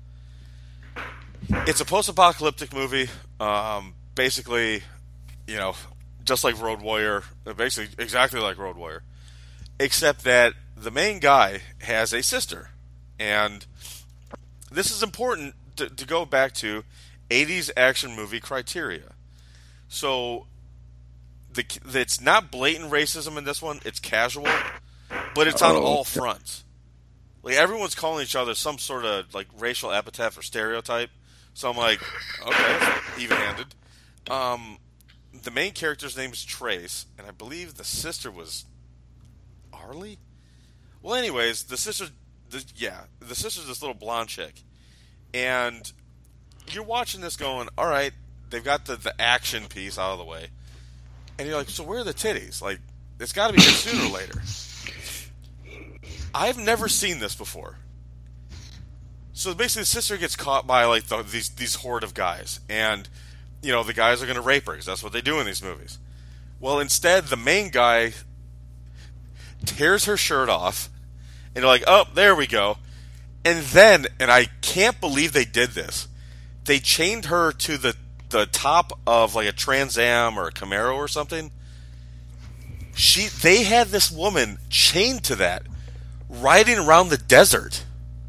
It's a post-apocalyptic movie. Um, basically, you know, just like Road Warrior, basically exactly like Road Warrior, except that the main guy has a sister, and this is important to, to go back to eighties action movie criteria. So, the it's not blatant racism in this one; it's casual, but it's on Oh, all okay. fronts. Like everyone's calling each other some sort of like racial epithet or stereotype. So I'm like, okay, that's even-handed. Um, the main character's name is Trace, and I believe the sister was Arlie. Well, anyways, the sister, the, yeah, the sister's this little blonde chick, and you're watching this going, all right, they've got the the action piece out of the way, and you're like, so where are the titties? Like, it's got to be here sooner or later. I've never seen this before. So basically, the sister gets caught by like the, these these horde of guys, and you know the guys are going to rape her because that's what they do in these movies. Well, instead, the main guy tears her shirt off, and you're like, "Oh, there we go." And then, and I can't believe they did this. They chained her to the the top of like a Trans Am or a Camaro or something. She, they had this woman chained to that, riding around the desert.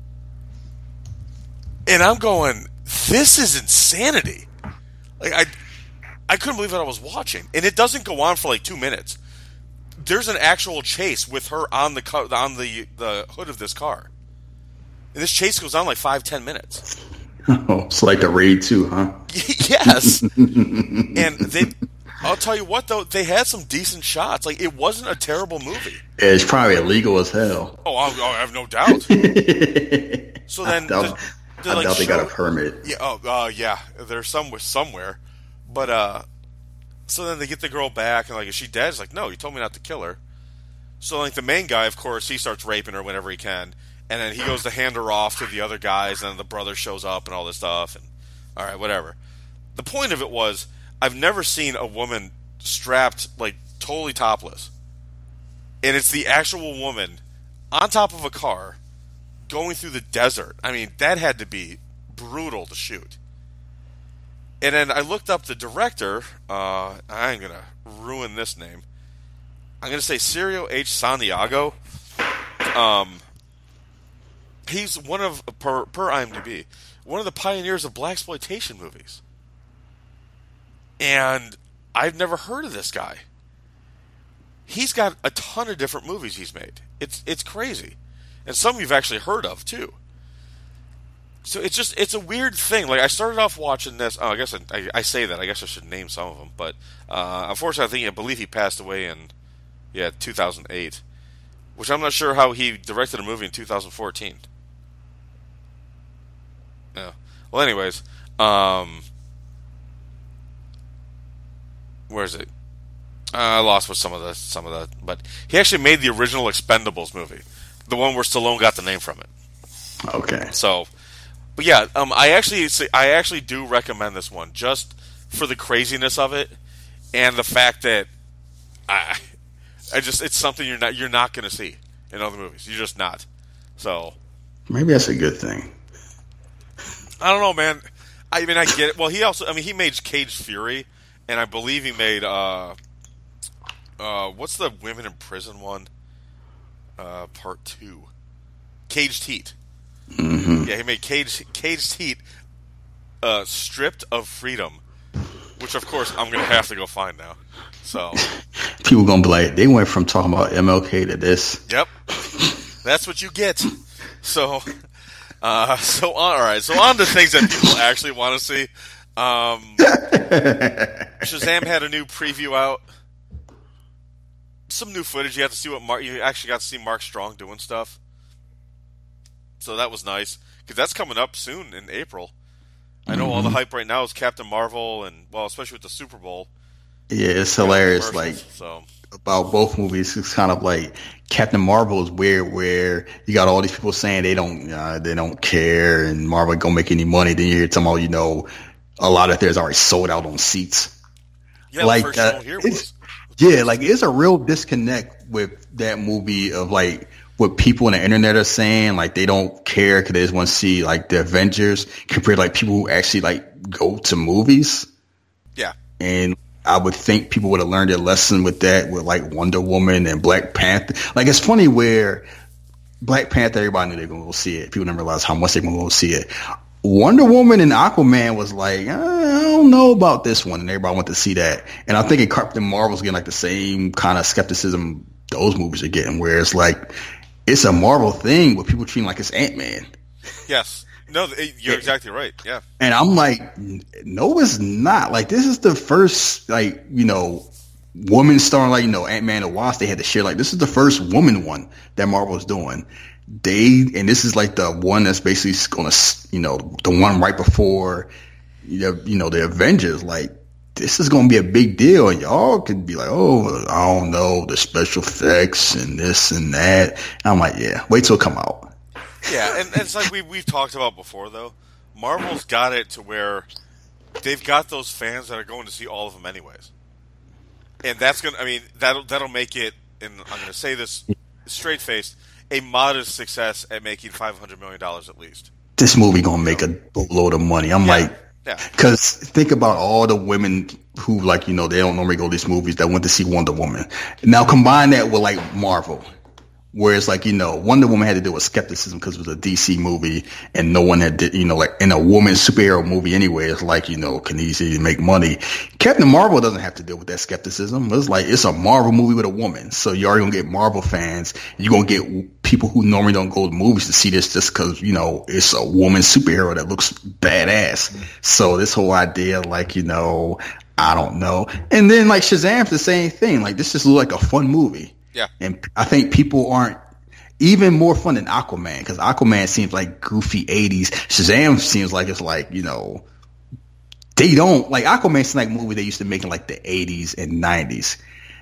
And I'm going, this is insanity. Like I, I couldn't believe what I was watching, and it doesn't go on for like two minutes. There's an actual chase with her on the car, on the the hood of this car, and this chase goes on like five ten minutes. Oh, it's like the Raid two, huh? Yes, and they. I'll tell you what, though, they had some decent shots. Like it wasn't a terrible movie. It's probably illegal as hell. Oh, I, I have no doubt. So then. I doubt, the, I like doubt they got a show- permit. Yeah, oh, uh, yeah. There's somewhere, somewhere, but uh, so then they get the girl back, and like, is she dead? It's like, no, you told me not to kill her. So like, the main guy, of course, he starts raping her whenever he can, and then he goes to hand her off to the other guys, and then the brother shows up and all this stuff, and all right, whatever. The point of it was, I've never seen a woman strapped like totally topless, and it's the actual woman on top of a car going through the desert. I mean, that had to be brutal to shoot. And then I looked up the director. Uh, I'm gonna ruin this name. I'm going to say Cirio H. Santiago. Um, he's one of, per, per IMDb, one of the pioneers of blaxploitation movies. And I've never heard of this guy. He's got a ton of different movies he's made. It's it's crazy. And some you've actually heard of, too. So it's just, it's a weird thing. Like, I started off watching this. Oh, I guess I, I, I say that. I guess I should name some of them. But uh, unfortunately, I think, I believe he passed away in, yeah, two thousand eight. Which I'm not sure how he directed a movie in two thousand fourteen. Yeah. Well, anyways, um, where is it? Uh, I lost with some of the some of the, but he actually made the original Expendables movie, the one where Stallone got the name from it. Okay. So, but yeah, um, I actually I actually do recommend this one just for the craziness of it and the fact that I, I just it's something you're not you're not going to see in other movies. You're just not. So maybe that's a good thing. I don't know, man. I mean, I get it. Well, he also, I mean, he made Cage Fury, and I believe he made, uh, uh, what's the women in prison one? Uh, part two. Caged Heat. Mm-hmm. Yeah, he made Cage, Caged Heat, uh, Stripped of Freedom, which, of course, I'm going to have to go find now. So. People going to be like, they went from talking about M L K to this. Yep. That's what you get. So. Uh, so on, all right. So on to things that people actually want to see. Um, Shazam had a new preview out. Some new footage. You had to see what Mark. You actually got to see Mark Strong doing stuff. So that was nice because that's coming up soon in April. I know mm-hmm. all the hype right now is Captain Marvel, and well, especially with the Super Bowl. Yeah, it's hilarious. Like so. About both movies, it's kind of like Captain Marvel is weird, where you got all these people saying they don't, uh, they don't care, and Marvel gonna make any money. Then you hear talking about, you know, a lot of there's already sold out on seats. Yeah, like the first uh, show here it's, was. yeah, like it's a real disconnect with that movie of like what people on the internet are saying, like they don't care because they just want to see like the Avengers compared to like people who actually like go to movies. Yeah, and I would think people would have learned their lesson with that, with like Wonder Woman and Black Panther. Like it's funny where Black Panther, everybody knew they were going to go see it. People didn't realize how much they were going to go see it. Wonder Woman and Aquaman was like, I don't know about this one, and everybody went to see that. And I think in Captain Marvel's getting like the same kind of skepticism those movies are getting, where it's like it's a Marvel thing, but people treating like it's Ant-Man. Yes. No, you're exactly right. Yeah. And I'm like, no, it's not. Like, this is the first, like, you know, woman starring, like, you know, Ant-Man and Wasp. They had to share, like, this is the first woman one that Marvel's doing. They, and this is like the one that's basically going to, you know, the one right before, you know, you know, the Avengers. Like, this is going to be a big deal. And y'all could be like, oh, I don't know, the special effects and this and that. And I'm like, yeah, wait till it come out. Yeah, and, and it's like we, we've talked about before, though. Marvel's got it to where they've got those fans that are going to see all of them anyways. And that's going to, I mean, that'll, that'll make it, and I'm going to say this straight-faced, a modest success at making five hundred million dollars at least. This movie going to make a boatload of money. I'm yeah. like, because yeah. think about all the women who, like, you know, they don't normally go to these movies that went to see Wonder Woman. Now combine that with, like, Marvel. Whereas, like, you know, Wonder Woman had to deal with skepticism because it was a D C movie and no one had, did, you know, like in a woman superhero movie anyway, it's like, you know, can easily make money. Captain Marvel doesn't have to deal with that skepticism. It's like, it's a Marvel movie with a woman. So you're already going to get Marvel fans. You're going to get people who normally don't go to movies to see this just because, you know, it's a woman superhero that looks badass. So this whole idea, like, you know, I don't know. And then, like, Shazam's the same thing. Like, this just looks like a fun movie. Yeah. And I think people aren't even more fun than Aquaman, because Aquaman seems like goofy eighties. Shazam seems like it's like, you know, they don't, like, Aquaman seems like a movie they used to make in like the eighties and nineties.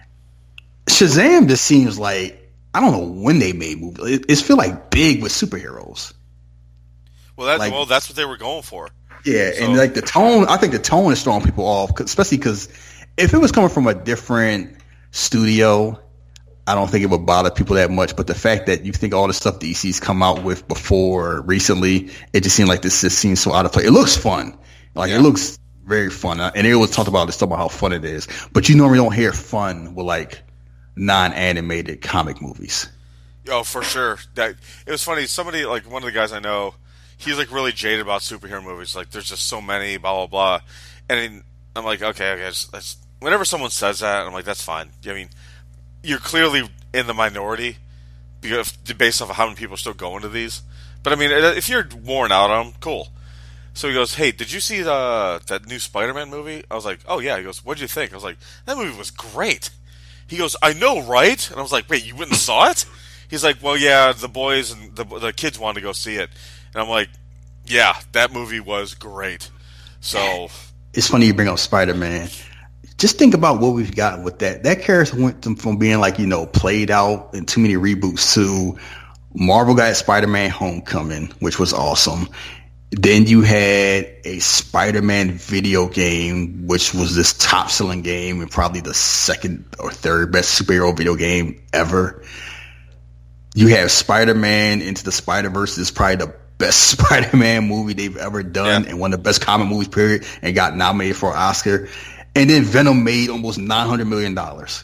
Shazam just seems like, I don't know when they made movies. It, it feels like big with superheroes. Well, that's, like, well, that's what they were going for. Yeah, so. And like the tone, I think the tone is throwing people off, especially because if it was coming from a different studio, I don't think it would bother people that much. But the fact that you think all the stuff D C's come out with before recently, it just seemed like this just seems so out of place. It looks fun. Like, yeah. It looks very fun. And they always talk about this stuff about how fun it is. But you normally don't hear fun with, like, non-animated comic movies. Oh, for sure. That it was funny. Somebody like one of the guys I know, he's like really jaded about superhero movies. Like, there's just so many, blah blah blah. And I'm like, okay, I guess that's, whenever someone says that, I'm like, that's fine. I mean, you're clearly in the minority because based off of how many people are still going to these. But I mean, if you're worn out on them, cool. So he goes, hey, did you see the that new Spider-Man movie? I was like, oh yeah. He goes, what'd you think? I was like, that movie was great. He goes, I know, right? And I was like, wait, you went and saw it? He's like, well, yeah, the boys and the the kids wanted to go see it. And I'm like, yeah, that movie was great. So it's funny you bring up Spider-Man. Just think about what we've gotten with that. That character went from being like, you know, played out in too many reboots to Marvel got Spider-Man Homecoming, which was awesome. Then you had a Spider-Man video game, which was this top-selling game and probably the second or third best superhero video game ever. You have Spider-Man Into the Spider-Verse is probably the best Spider-Man movie they've ever done, yeah, and one of the best comic movies, period, and got nominated for an Oscar. And then Venom made almost nine hundred million dollars.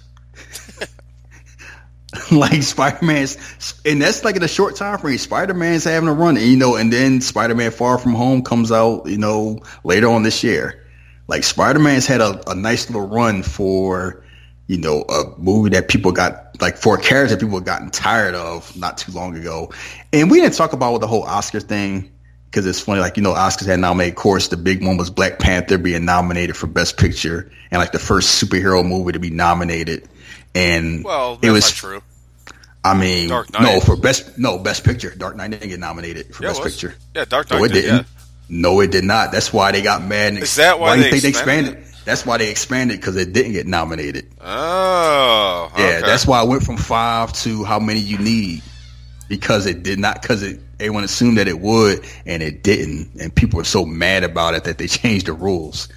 Like Spider-Man's, and that's like in a short time frame. Spider-Man's having a run, and, you know, and then Spider-Man Far From Home comes out, you know, later on this year. Like Spider-Man's had a, a nice little run for, you know, a movie that people got, like for a character that people had gotten tired of not too long ago. And we didn't talk about the whole Oscar thing because it's funny, like, you know, Oscars had nominated, of course, the big one was Black Panther being nominated for Best Picture and like the first superhero movie to be nominated. And well, it was not true. I mean, Dark Knight. no, for best, no, Best Picture. Dark Knight didn't get nominated for yeah, Best Picture. Yeah, Dark Knight No, it did, didn't. yeah. No, it did not. That's why they got mad. And Is that why, why they, you think they expanded? expanded? That's why they expanded, because it didn't get nominated. Oh, okay. Yeah, that's why I went from five to how many you need, because it did not, because it everyone assumed that it would, and it didn't, and people were so mad about it that they changed the rules.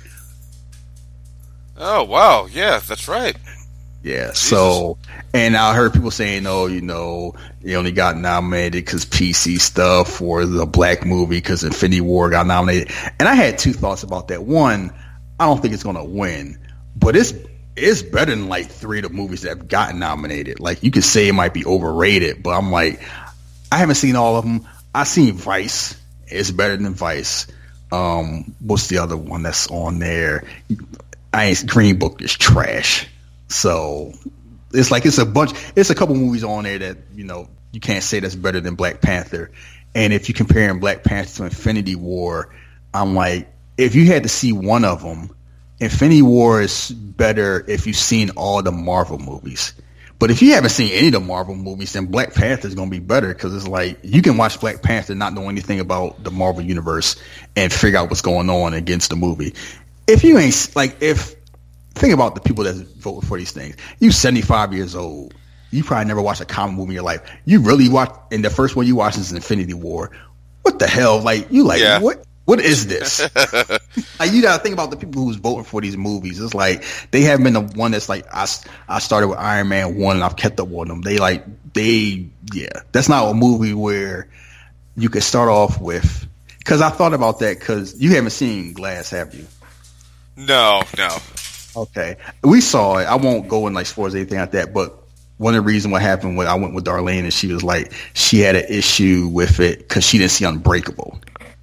Oh, wow. Yeah, that's right. Yeah, Jesus. so, and I heard people saying, oh, you know, they only got nominated because P C stuff, or the black movie because Infinity War got nominated. And I had two thoughts about that. One, I don't think it's going to win, but it's it's better than like three of the movies that have gotten nominated. Like, you could say it might be overrated, but I'm like, I haven't seen all of them. I've seen Vice. It's better than Vice. Um, what's the other one that's on there? I ain't, Green Book is trash. So it's like, it's a bunch, it's a couple movies on there that, you know, you can't say that's better than Black Panther. And if you're comparing Black Panther to Infinity War, I'm like, if you had to see one of them, Infinity War is better if you've seen all the Marvel movies. But if you haven't seen any of the Marvel movies, then Black Panther is going to be better, because it's like, you can watch Black Panther not know anything about the Marvel universe and figure out what's going on against the movie. If you ain't, like, if, think about the people that vote for these things. You seventy-five years old. You probably never watched a comic movie in your life. You really watch, and the first one you watched is Infinity War. What the hell? Like, you like, yeah. what? What is this? Like, you gotta think about the people who's voting for these movies. It's like, they haven't been the one that's like, I, I started with Iron Man one and I've kept up with them. They like, they, yeah. That's not a movie where you could start off with, because I thought about that, because you haven't seen Glass, have you? No, no. Okay. We saw it. I won't go in like spoilers or anything like that, but one of the reasons what happened when I went with Darlene, and she was like, she had an issue with it because she didn't see Unbreakable.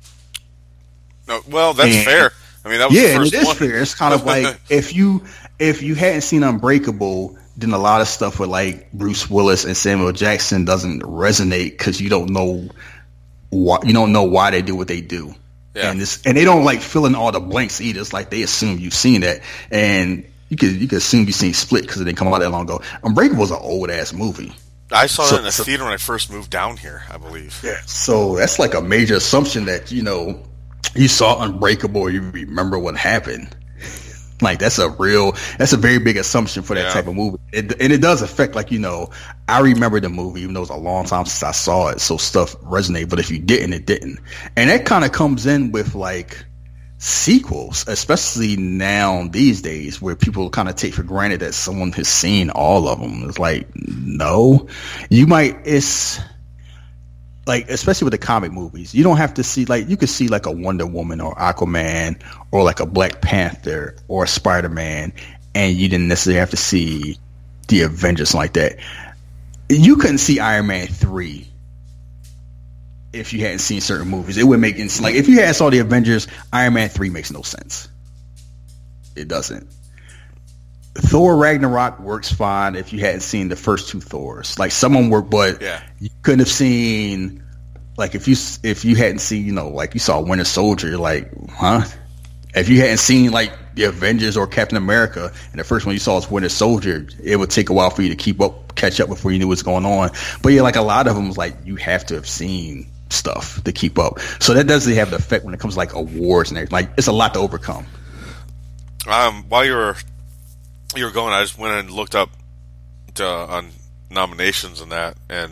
No, well, that's and, fair. I mean, that was yeah, the first it is one. fair. It's kind of like, if you if you hadn't seen Unbreakable, then a lot of stuff with like Bruce Willis and Samuel Jackson doesn't resonate, because you don't know why you don't know why they do what they do. Yeah. And this, and they don't like fill in all the blanks either. It's like they assume you've seen that, and you could you could assume you've seen Split because it didn't come out that long ago. Unbreakable is an old ass movie. I saw so, it in a so, theater when I first moved down here, I believe. Yeah, so that's like a major assumption that, you know, you saw Unbreakable or you remember what happened. Like, that's a real, that's a very big assumption for that yeah. type of movie. It, and it does affect, like, you know, I remember the movie, even though it was a long time since I saw it, so stuff resonated. But if you didn't, it didn't. And that kind of comes in with, like, sequels, especially now these days, where people kind of take for granted that someone has seen all of them. It's like, no, you might, it's like, especially with the comic movies, you don't have to see, like, you could see like a Wonder Woman or Aquaman or like a Black Panther or a Spider-Man, and you didn't necessarily have to see the Avengers like that. You couldn't see Iron Man three if you hadn't seen certain movies. It would make sense. Like if you hadn't saw the Avengers, Iron Man three makes no sense. It doesn't. Thor Ragnarok works fine if you hadn't seen the first two Thors. Like some of them work, but yeah. you couldn't have seen like if you if you hadn't seen, you know, like you saw Winter Soldier, you're like, huh? If you hadn't seen like the Avengers or Captain America, and the first one you saw was Winter Soldier, it would take a while for you to keep up, catch up before you knew what's going on. But yeah, like a lot of them was like you have to have seen stuff to keep up. So that doesn't have the effect when it comes to like awards and everything. Like it's a lot to overcome. Um, while you were you were going, I just went and looked up to, on nominations and that, and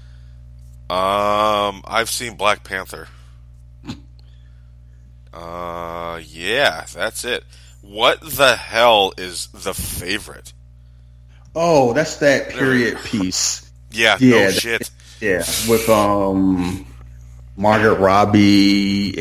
um, I've seen Black Panther. Uh, yeah, that's it. What the hell is The Favorite? Oh, that's that period piece. Yeah, yeah, no that, shit. Yeah, with um Margaret Robbie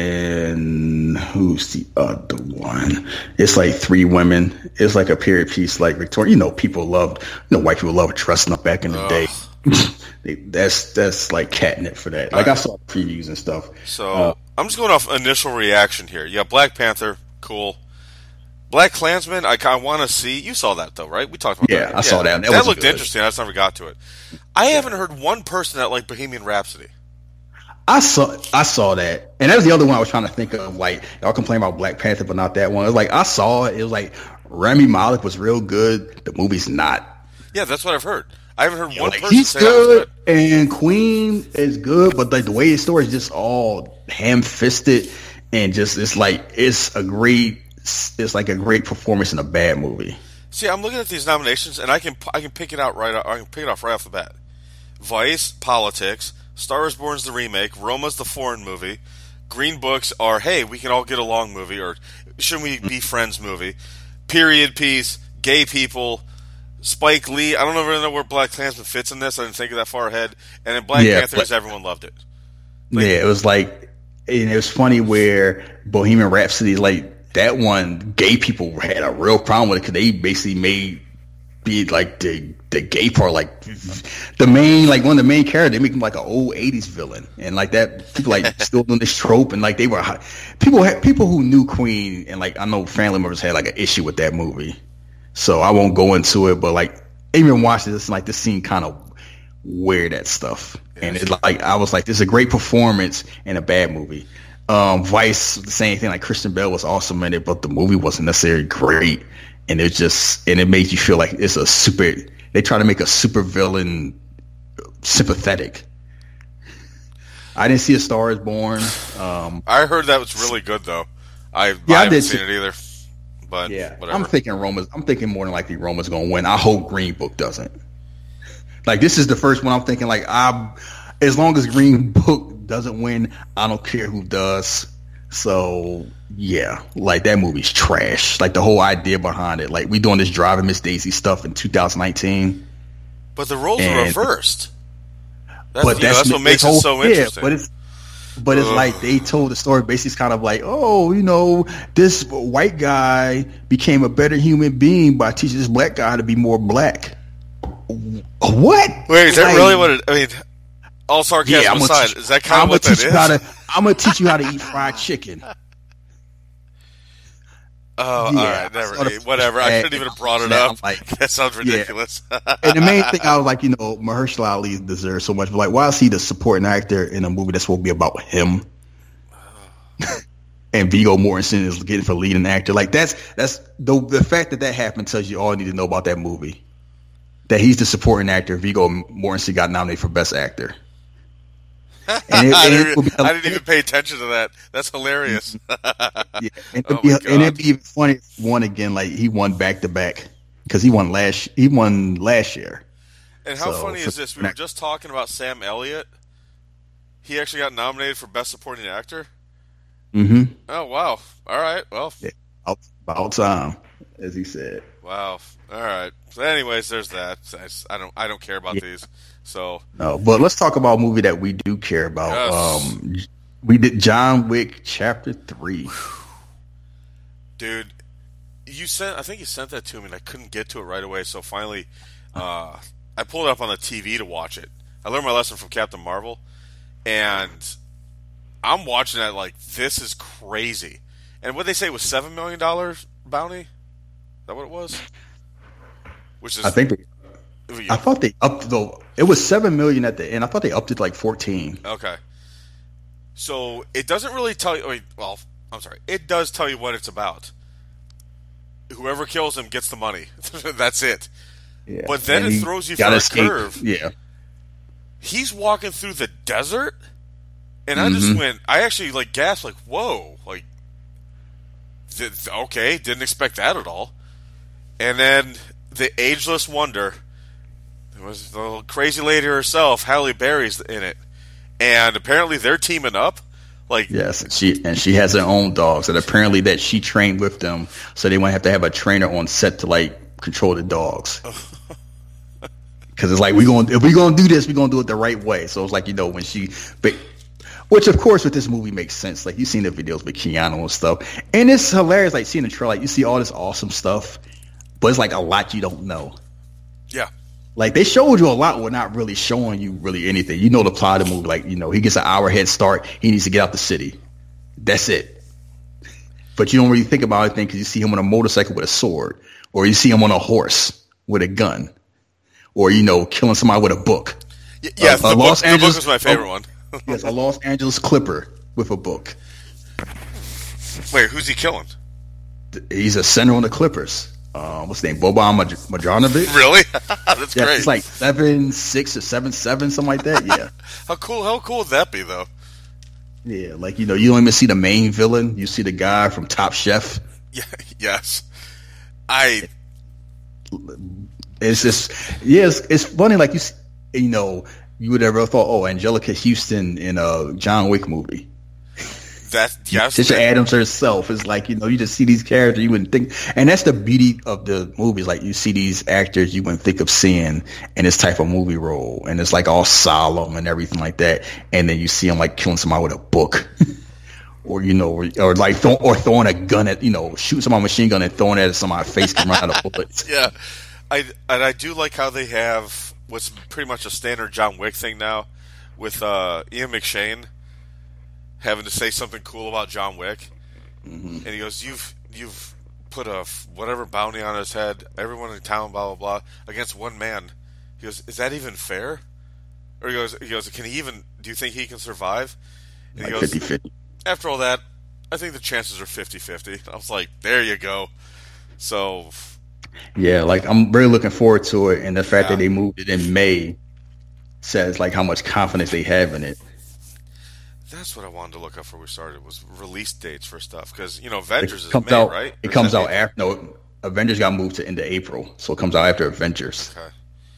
and who's the other one? It's like three women. It's like a period piece, like Victoria. You know, people loved. You know, white people loved dressing up back in the Ugh. day. they, that's that's like catnip for that. Like right. I saw previews and stuff. So uh, I'm just going off initial reaction here. Yeah, Black Panther, cool. Black Klansman, I kind of want to see. You saw that though, right? We talked about yeah, that. I saw that. That, that was looked good. interesting. I just never got to it. I haven't heard one person that liked Bohemian Rhapsody. I saw I saw that, and that was the other one I was trying to think of. Like y'all complain about Black Panther, but not that one. It was like I saw it. It was like Rami Malek was real good. The movie's not. Yeah, that's what I've heard. I haven't heard one Like, person he's say that was good, good. and Queen is good, but like the way his story is just all ham-fisted, and just it's like it's a great, it's like a great performance in a bad movie. See, I'm looking at these nominations, and I can I can pick it out right. I can pick it off right off the bat. Vice, Politics, Star is Born's the remake, Roma's the foreign movie, Green Books are hey we can all get along movie, or shouldn't we be friends movie, period piece, gay people, Spike Lee. I don't really know where Black Klansman fits in this. I didn't think of that far ahead. And then Black Yeah, Panther, but- everyone loved it. Like, yeah, it was like, and it was funny where Bohemian Rhapsody, like that one, gay people had a real problem with it because they basically made be like the the gay part, like the main, like one of the main characters, they make him like an old eighties villain, and like that people like still doing this trope, and like they were people had people who knew Queen, and like I know family members had like an issue with that movie, so I won't go into it, but like even watching this, like this scene kind of weird that stuff, and it's like I was like, this is a great performance in a bad movie. Um, Vice, the same thing, like Kristen Bell was awesome in it, but the movie wasn't necessarily great. And it just, and it made you feel like it's a super, they try to make a super villain sympathetic. I didn't see A Star is Born. Um, I heard that was really good though. I, Yeah, I I haven't did seen too. it either. But yeah, whatever. I'm thinking Roma's, I'm thinking more than likely Roma's going to win. I hope Green Book doesn't. Like, this is the first one I'm thinking, like, I, as long as Green Book doesn't win, I don't care who does. So, yeah, like, that movie's trash. Like, the whole idea behind it. Like, we doing this Driving Miss Daisy stuff in two thousand nineteen. But the roles are And- reversed. That's, but you know, that's, that's what makes this it so whole- interesting. Yeah, but it's but it's Ugh. like they told the story basically, it's kind of like, oh, you know, this white guy became a better human being by teaching this black guy to be more black. What? Wait, is that Like, really what it? I mean, all sarcasm yeah, I'm gonna aside, teach, is that kind I'm of what gonna that teach is? you how to, I'm gonna teach you how to eat fried chicken. Oh, Yeah, all right, I never, saw the first whatever. I ad, shouldn't even have brought it and I'm up. like, that sounds ridiculous. And the main thing, I was like, you know, Mahershala Ali deserves so much, but like, why is he the supporting actor in a movie that's supposed to be about him? And Viggo Mortensen is getting for leading actor. Like, that's that's the the fact that that happened tells you all you need to know about that movie. That he's the supporting actor. Viggo Mortensen got nominated for Best Actor. And it, I, and it didn't, would be, I didn't even pay attention to that. That's hilarious. yeah, and, Oh it'd be, my and God. it'd be even funny if he won again. Like, he won back to back because he won last he won last year. And how So, funny for- is this? We were just talking about Sam Elliott. He actually got nominated for Best Supporting Actor. Mm-hmm. Oh wow! All right. Well, Yeah, about, about time, as he said. wow. All right. So, anyways, there's that. I, s- I don't. I don't care about Yeah. these. So, No, but let's talk about a movie that we do care about. Yes. Um, we did John Wick Chapter Three. dude, you sent. I think you sent that to me, and I couldn't get to it right away. So finally, uh, I pulled it up on the T V to watch it. I learned my lesson from Captain Marvel, and I'm watching that like this is crazy. And what they say was seven million dollars bounty. Is that what it was? Which is I think. They, I thought they upped though. It was seven million at the end. I thought they upped it to like fourteen. Okay. So it doesn't really tell you. Wait, well, I'm sorry. It does tell you what it's about. Whoever kills him gets the money. That's it. Yeah. But then and it throws you for a escape. curve. Yeah. He's walking through the desert, and I Mm-hmm. just went. I actually like gasped, like, "Whoa!" Like, th- okay, didn't expect that at all. And then the ageless wonder. It was the little crazy lady herself, Halle Berry's in it, and apparently they're teaming up. Like Yes, and she and she has her own dogs, and apparently that she trained with them, so they won't have to have a trainer on set to like control the dogs. Because it's like we going if we gonna do this, we are gonna do it the right way. So it's like you know when she, but which of course with this movie makes sense. Like you've seen the videos with Keanu and stuff, and it's hilarious. Like seeing the trailer, like you see all this awesome stuff, but it's like a lot you don't know. yeah. Like they showed you a lot, we're not really showing you really anything. You know the plot of the movie, like you know he gets an hour head start. He needs to get out the city. That's it. But you don't really think about anything because you see him on a motorcycle with a sword, or you see him on a horse with a gun, or you know killing somebody with a book. Y- yes, a, the, a book, Los the Angeles, book was my favorite a, one. Yes, a Los Angeles Clipper with a book. Wait, who's he killing? He's a center on the Clippers. Uh, what's his name? Boban Maj- Marjanovic. Really? That's Yeah, great. it's like seven six or seven seven, something like that. Yeah. How cool? How cool would that be, though? Yeah, like you know, you don't even see the main villain. You see the guy from Top Chef. Yeah. Yes. I. It's just, yeah, it's, it's funny. Like you, s- you know, you would ever thought, oh, Angelica Houston in a John Wick movie. That yes. Tisha Adams herself is like, you know, you just see these characters you wouldn't think, and that's the beauty of the movies. Like you see these actors you wouldn't think of seeing in this type of movie role, and it's like all solemn and everything like that. And then you see them like killing somebody with a book, or you know, or, or like throw, or throwing a gun at, you know, shooting somebody with a machine gun and throwing it at somebody's face, coming out of bullets. Yeah. I and I do like how they have what's pretty much a standard John Wick thing now, with uh, Ian McShane having to say something cool about John Wick, Mm-hmm. and he goes, "You've you've put a f- whatever bounty on his head, everyone in town, blah blah blah, against one man." He goes, "Is that even fair?" Or he goes, "He goes, can he even? Do you think he can survive?" And Like he goes, fifty fifty. "After all that, I think the chances are fifty-fifty." I was like, "There you go." So, Yeah, like I'm really looking forward to it, and the fact Yeah. that they moved it in May says like how much confidence they have in it. that's what I wanted to look up before we started, was release dates for stuff, because you know Avengers It is comes May, out. right? It Or is comes that out April? after. No, Avengers got moved to into April, so it comes out after Avengers. Okay.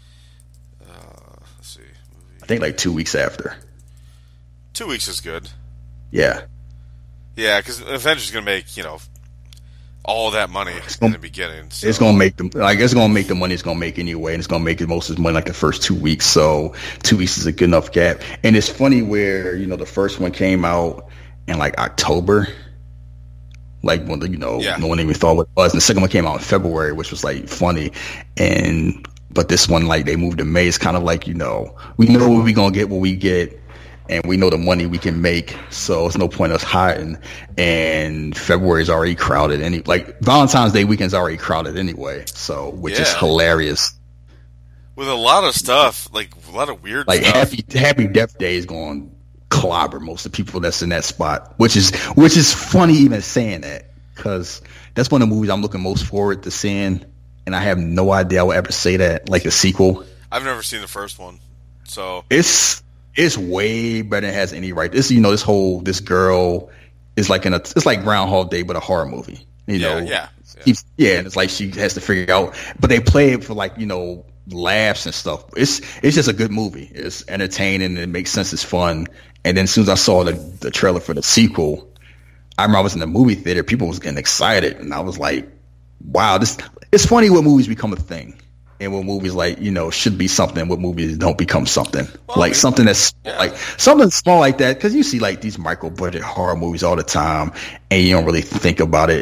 Uh, let's see. Movie. I think like two weeks after. Two weeks is good. Yeah, Yeah, because Avengers is gonna make you know all that money in gonna- the beginning. So. it's gonna make them. Like it's gonna make the money it's gonna make anyway, and it's gonna make the most of its money like the first two weeks. So two weeks is a good enough gap. And it's funny where you know the first one came out in like October. Like when the, you know Yeah. no one even thought what it was, and the second one came out in February, which was like funny. And but this one like they moved to May. It's kind of like you know we know what we gonna get, what we get, and we know the money we can make. So it's no point us hiding. And February is already crowded. Any like Valentine's Day weekend's already crowded anyway. So which is Yeah. hilarious. With a lot of stuff, like a lot of weird Like stuff. Happy Happy Death Day is going clobber most of the people that's in that spot, which is which is funny even saying that, because that's one of the movies I'm looking most forward to seeing, and I have no idea I would ever say that, like a sequel. I've never seen the first one, so It's it's way better than it has any right. This you know this whole this girl is like in a it's like Groundhog Day but a horror movie. You yeah, know, yeah, yeah. Keeps- yeah, and it's like she has to figure out, but they play it for like you know laughs and stuff. It's it's just a good movie. It's entertaining. It makes sense. It's fun. And then as soon as I saw the the trailer for the sequel, I remember I was in the movie theater. People was getting excited, and I was like, "Wow, this." It's funny what movies become a thing, and what movies like you know should be something. What movies don't become something, Well, like I mean, something that's yeah. like something small like that. Because you see like these micro budget horror movies all the time, and you don't really think about it.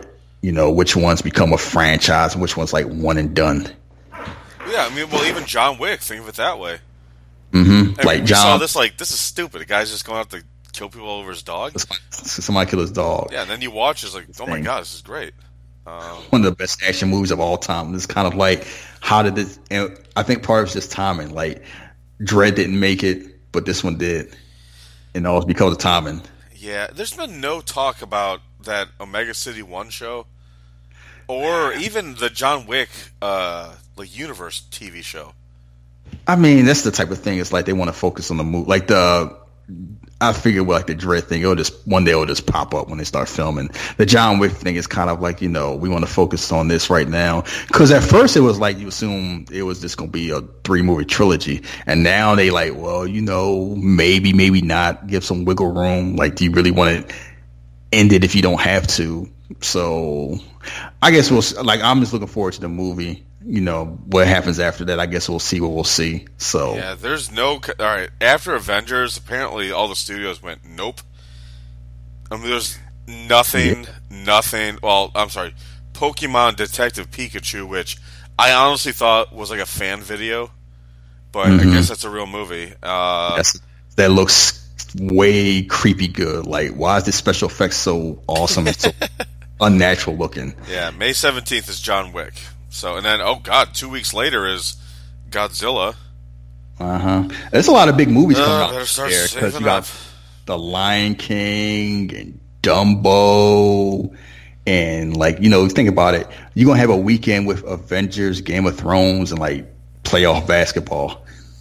you know, which ones become a franchise and which ones like one and done. Yeah, I mean, well, even John Wick, think of it that way. Mm-hmm. I Like mean, we John, saw this like this is stupid. The guy's just going out to kill people over his dog. somebody kill his dog. Yeah, and then you watch, it's like, oh my Thing. god, this is great. Um, One of the best action movies of all time. It's kind of like, how did this? And I think part of it's just timing. Like, Dredd didn't make it, but this one did, and all it's because of timing. yeah, there's been no talk about that Omega City One show, or even the John Wick uh, like universe T V show. I mean, that's the type of thing. It's like they want to focus on the movie. Like the, I figured with like the Dredd thing, it'll just one day it'll just pop up when they start filming. The John Wick thing is kind of like, you know, we want to focus on this right now. Because at first it was like you assume it was just going to be a three movie trilogy, and now they like, well, you know, maybe, maybe not. Give some wiggle room. Like, do you really want to end it if you don't have to? So, I guess we'll like. I'm just looking forward to the movie. You know, what happens after that, I guess we'll see what we'll see. So Yeah, there's no... All right, after Avengers, apparently all the studios went, nope. I mean, there's nothing, yeah. nothing... Well, I'm sorry. Pokemon Detective Pikachu, which I honestly thought was like a fan video, but mm-hmm. I guess that's a real movie. Uh, yes, that looks way creepy good. Like, why is this special effects so awesome and so unnatural looking? Yeah, May seventeenth is John Wick. So, and then, oh god, two weeks later is Godzilla. Uh huh. There's a lot of big movies uh, coming out there because you got The Lion King and Dumbo, and like, you know, think about it. You're gonna have a weekend with Avengers, Game of Thrones, and like playoff basketball.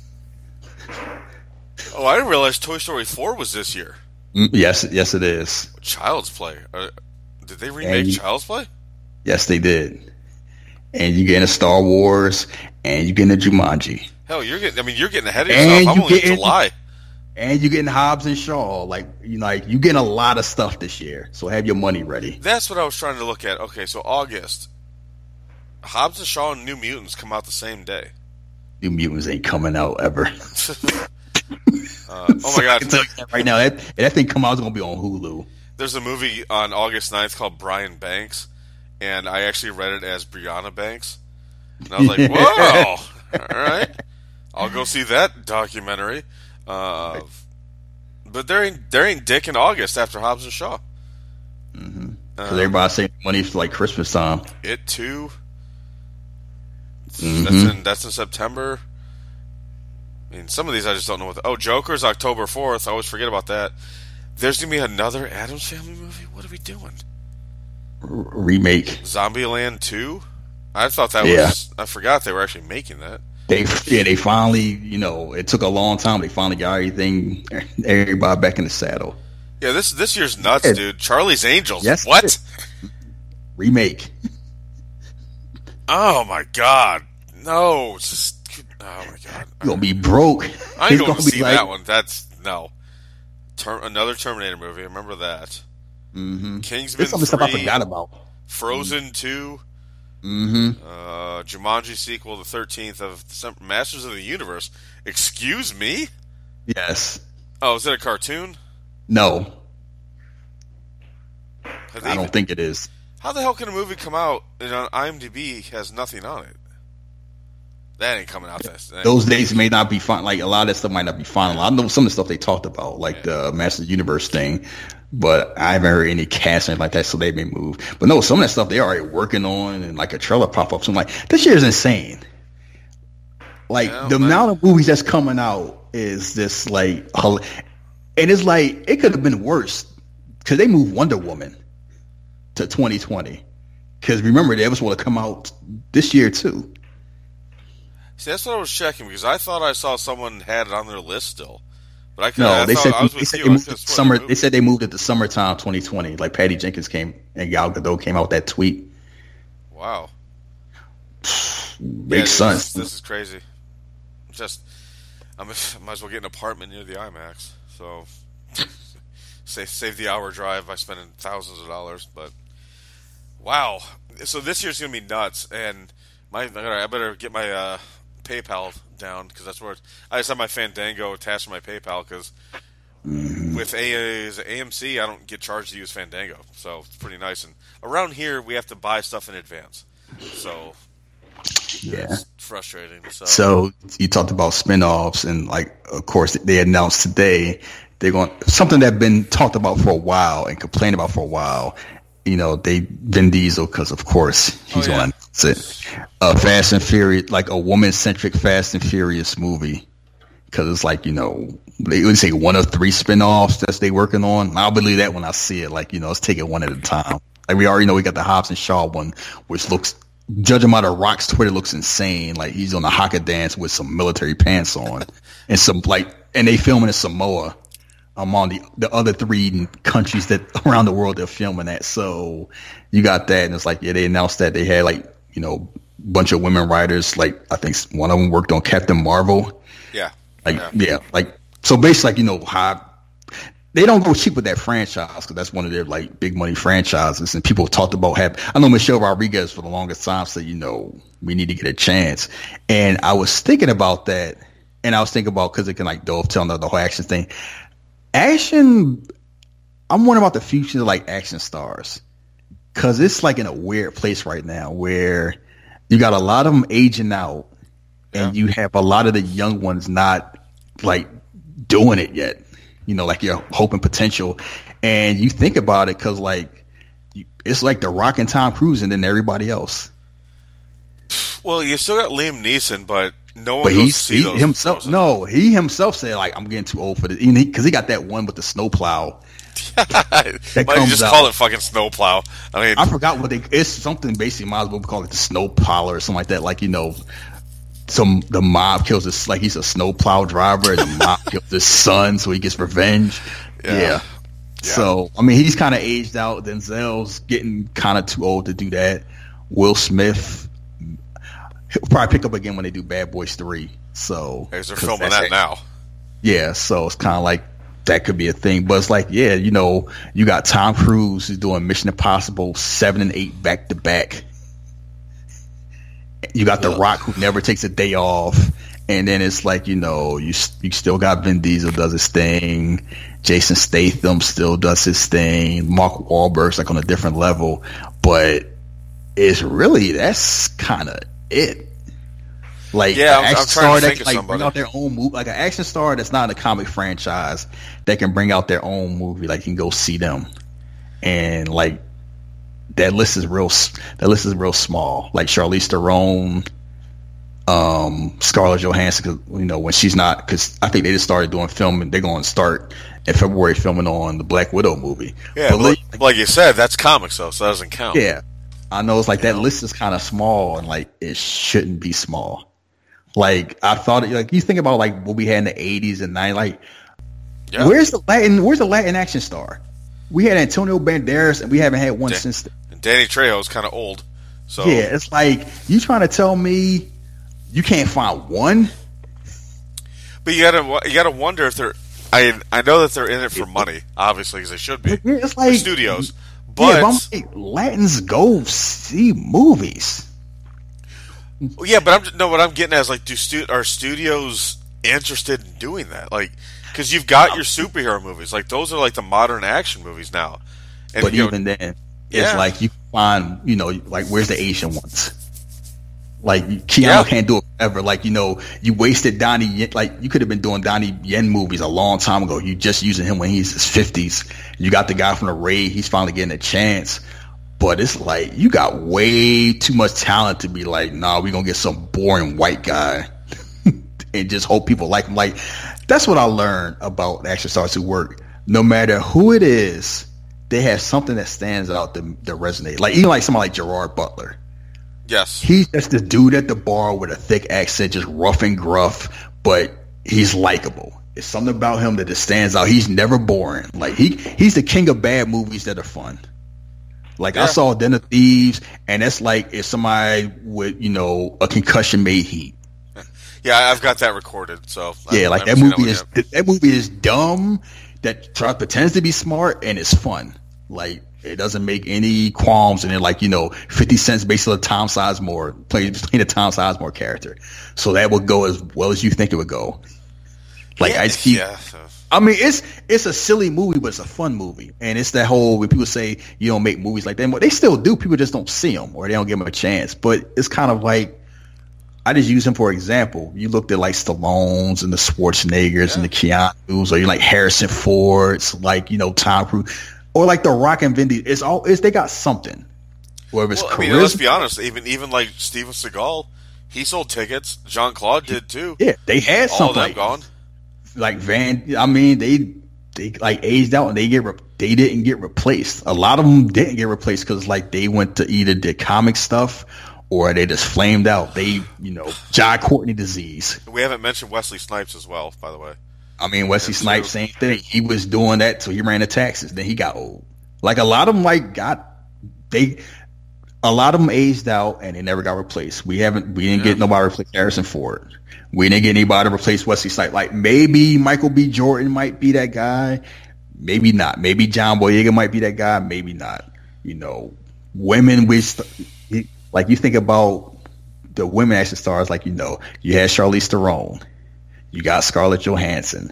Oh, I didn't realize Toy Story four was this year. Mm, yes, yes, it is. Child's Play. Uh, did they remake you, Child's Play? Yes, they did. And you get into Star Wars, and you get into Jumanji. Hell, you're getting. I mean, you're getting ahead of yourself. And I'm you only get in July. And you're getting Hobbs and Shaw. Like, you like you getting a lot of stuff this year. So have your money ready. That's what I was trying to look at. Okay, so August, Hobbs and Shaw and New Mutants come out the same day. New Mutants ain't coming out ever. uh, oh my god! Right now, that that thing come out is gonna be on Hulu. There's a movie on August ninth called Brian Banks. And I actually read it as Brianna Banks. And I was like, whoa! All right. I'll go see that documentary. Uh, but there ain't, there ain't Dick in August after Hobbs and Shaw. Because mm-hmm. um, everybody's saving money for like Christmas time. It too. Mm-hmm. That's, in, that's in September. I mean, some of these I just don't know what... The, oh, Joker's October fourth. I always forget about that. There's going to be another Addams Family movie? What are we doing? Remake Zombieland two. I thought that yeah. was. I forgot they were actually making that. They yeah, they finally, you know, it took a long time. They finally got everything, everybody back in the saddle. Yeah, this this year's nuts, yeah. dude. Charlie's Angels. Yes, what? Remake. Oh my god, no! It's just, oh my god, you're gonna be broke. I ain't going to see like, that one. That's no. Term, another Terminator movie. I remember that. Mm-hmm. Kingsman There's some three, stuff I forgot about. Frozen two, mm-hmm. uh, Jumanji sequel, the thirteenth of December, Masters of the Universe. Excuse me? Yes. Oh, is it a cartoon? No. I don't even, think it is. How the hell can a movie come out and on IMDb has nothing on it? That ain't coming out. This those days may not be fun. Like a lot of that stuff might not be final. I know some of the stuff they talked about, like yeah. the Master of the Universe thing, but I haven't heard any casting like that, so they may move. But no, some of that stuff they already working on, and like a trailer pop up. So I'm like, this year is insane. Like yeah, the man. amount of movies that's coming out is just like, and it's like it could have been worse because they moved Wonder Woman to twenty twenty. Because remember, they was supposed to come out this year too. See, that's what I was checking because I thought I saw someone had it on their list still, but I, no, I they thought said I was they with said you. they moved I it to summer. They said they moved it to summertime twenty twenty. Like Patty Jenkins came and Gal Gadot came out with that tweet. Wow, makes yeah, sense. This, this is crazy. Just, I might as well get an apartment near the IMAX. So save save the hour drive by spending thousands of dollars. But wow, so this year's gonna be nuts, and my I better, I better get my uh, PayPal down because that's where it's, I just have my Fandango attached to my PayPal because Mm-hmm. With A M C, I don't get charged to use Fandango, so it's pretty nice. And around here, we have to buy stuff in advance, so yeah, it's frustrating. So. so you talked about spinoffs, and like, of course, they announced today they're going something that's been talked about for a while and complained about for a while. You know, they Vin Diesel, because of course he's oh, yeah. going to it. A Fast and Furious, like a woman-centric Fast and Furious movie, because it's like, you know, they would say one of three spinoffs that they working on. I'll believe that when I see it. Like, you know, let's take it one at a time. Like, we already know we got the Hobbs and Shaw one, which looks, judging by the Rock's Twitter, looks insane. Like, he's on a haka dance with some military pants on, and some like, and they filming in Samoa. Among the the other three countries that around the world they're filming at. So you got that, and it's like, yeah, they announced that they had, like, you know, a bunch of women writers. Like, I think one of them worked on Captain Marvel. Yeah. Like, yeah, yeah like, so basically, like, you know, how they don't go cheap with that franchise, because that's one of their, like, big money franchises. And people talked about having, I know Michelle Rodriguez for the longest time said, you know, we need to get a chance. And I was thinking about that, and I was thinking about, because it can, like, dovetail on the, the whole action thing. Action, I'm wondering about the future of, like, action stars, because it's like in a weird place right now where you got a lot of them aging out, and yeah. you have a lot of the young ones not, like, doing it yet. You know, like your hope and potential, and you think about it, because, like, it's like The Rock and Tom Cruise, and then everybody else. Well, you still got Liam Neeson, but. No one but goes he, to see he those himself. frozen. No, he himself said, like, I'm getting too old for this, because he, he got that one with the snowplow. That Why you just out. Call it fucking snowplow? I mean, I forgot what they. It's something basically. Might as well call it the snowplow or something like that. Like, you know, some the mob kills this. Like, he's a snowplow driver, and the mob kills his son, so he gets revenge. Yeah. yeah. yeah. So I mean, he's kind of aged out. Denzel's getting kind of too old to do that. Will Smith. He'll probably pick up again when they do Bad Boys three. So they're filming that now. Yeah, so it's kind of like that could be a thing. But it's like, yeah, you know, you got Tom Cruise who's doing Mission Impossible seven and eight back to back. You got The Rock who never takes a day off, and then it's like, you know, you you still got Vin Diesel does his thing, Jason Statham still does his thing, Mark Wahlberg's like on a different level, but it's really that's kind of it. Like, yeah, an I'm, action I'm star to that can, like, bring out their own movie, like an action star that's not in a comic franchise that can bring out their own movie. Like, you can go see them, and like that list is real. That list is real small. Like Charlize Theron, um, Scarlett Johansson. You know, when she's not, because I think they just started doing filming. They're going to start in February filming on the Black Widow movie. Yeah, but like, like, like you said, that's comics though, so that doesn't count. Yeah. I know it's like that list is kind of small, and like it shouldn't be small. Like, I thought, like, you think about like what we had in the eighties and nineties. Like, yeah. where's the Latin? Where's the Latin action star? We had Antonio Banderas, and we haven't had one Dan- since. The- and Danny Trejo's kind of old, so yeah, it's like you trying to tell me you can't find one. But you gotta you gotta wonder if they're. I I know that they're in it for money, obviously, because they should be. It's like the studios. But, yeah, but I'm like, Latins go see movies. Yeah, but I'm just, no. What I'm getting at is like, do stu- are studios interested in doing that? Like, because you've got your superhero movies, like those are like the modern action movies now. And, but you even know, then, yeah. it's like you find, you know, like where's the Asian ones? Like Keanu yeah. can't do it forever. Like, you know, you wasted Donnie Yen. Like, you could have been doing Donnie Yen movies a long time ago. You just using him when he's his fifties. You got the guy from the Raid. He's finally getting a chance. But it's like you got way too much talent to be like, nah, we're gonna get some boring white guy and just hope people like him. Like, that's what I learned about action stars who work. No matter who it is, they have something that stands out that, that resonates. Like, even like somebody like Gerard Butler. Yes. He's just the dude at the bar with a thick accent, just rough and gruff, but he's likable. It's something about him that just stands out. He's never boring. Like, he he's the king of bad movies that are fun. Like, yeah. I saw Den of Thieves, and that's like if somebody with, you know, a concussion made Heat. Yeah, I've got that recorded. So yeah, I, like that movie is yet. that movie is dumb, that try, pretends to be smart, and it's fun. Like, it doesn't make any qualms, and then, like, you know, fifty cents based on Tom Sizemore playing playing a Tom Sizemore character, so that would go as well as you think it would go. Like, yeah, I keep yeah. I mean, it's it's a silly movie, but it's a fun movie, and it's that whole when people say you don't make movies like that, but they still do. People just don't see them or they don't give them a chance. But it's kind of like I just use him for example. You looked at like Stallone's and the Schwarzeneggers yeah. and the Keanu's, or you like Harrison Ford's, like you know Tom Cruise, or like The Rock and Vin Diesel. It's all it's they got something. Whether it's well, charisma, I mean, let's be honest. Even even like Steven Seagal, he sold tickets. Jean Claude did too. Yeah, they had all something of them like, gone. Like Van, I mean, they they like aged out and they get re- they didn't get replaced. A lot of them didn't get replaced because like they went to either did comic stuff or they just flamed out. They, you know, John Courtney disease. We haven't mentioned Wesley Snipes as well, by the way. I mean, Wesley Snipes, same thing. He was doing that till he ran the taxes. Then he got old. Like a lot of them, like got they. A lot of them aged out and they never got replaced. We haven't, we didn't yeah. get nobody to replace Harrison Ford. We didn't get anybody to replace Wesley Snipes. Like maybe Michael B. Jordan might be that guy. Maybe not. Maybe John Boyega might be that guy. Maybe not. You know, women with, like you think about the women action stars, like, you know, you had Charlize Theron. You got Scarlett Johansson.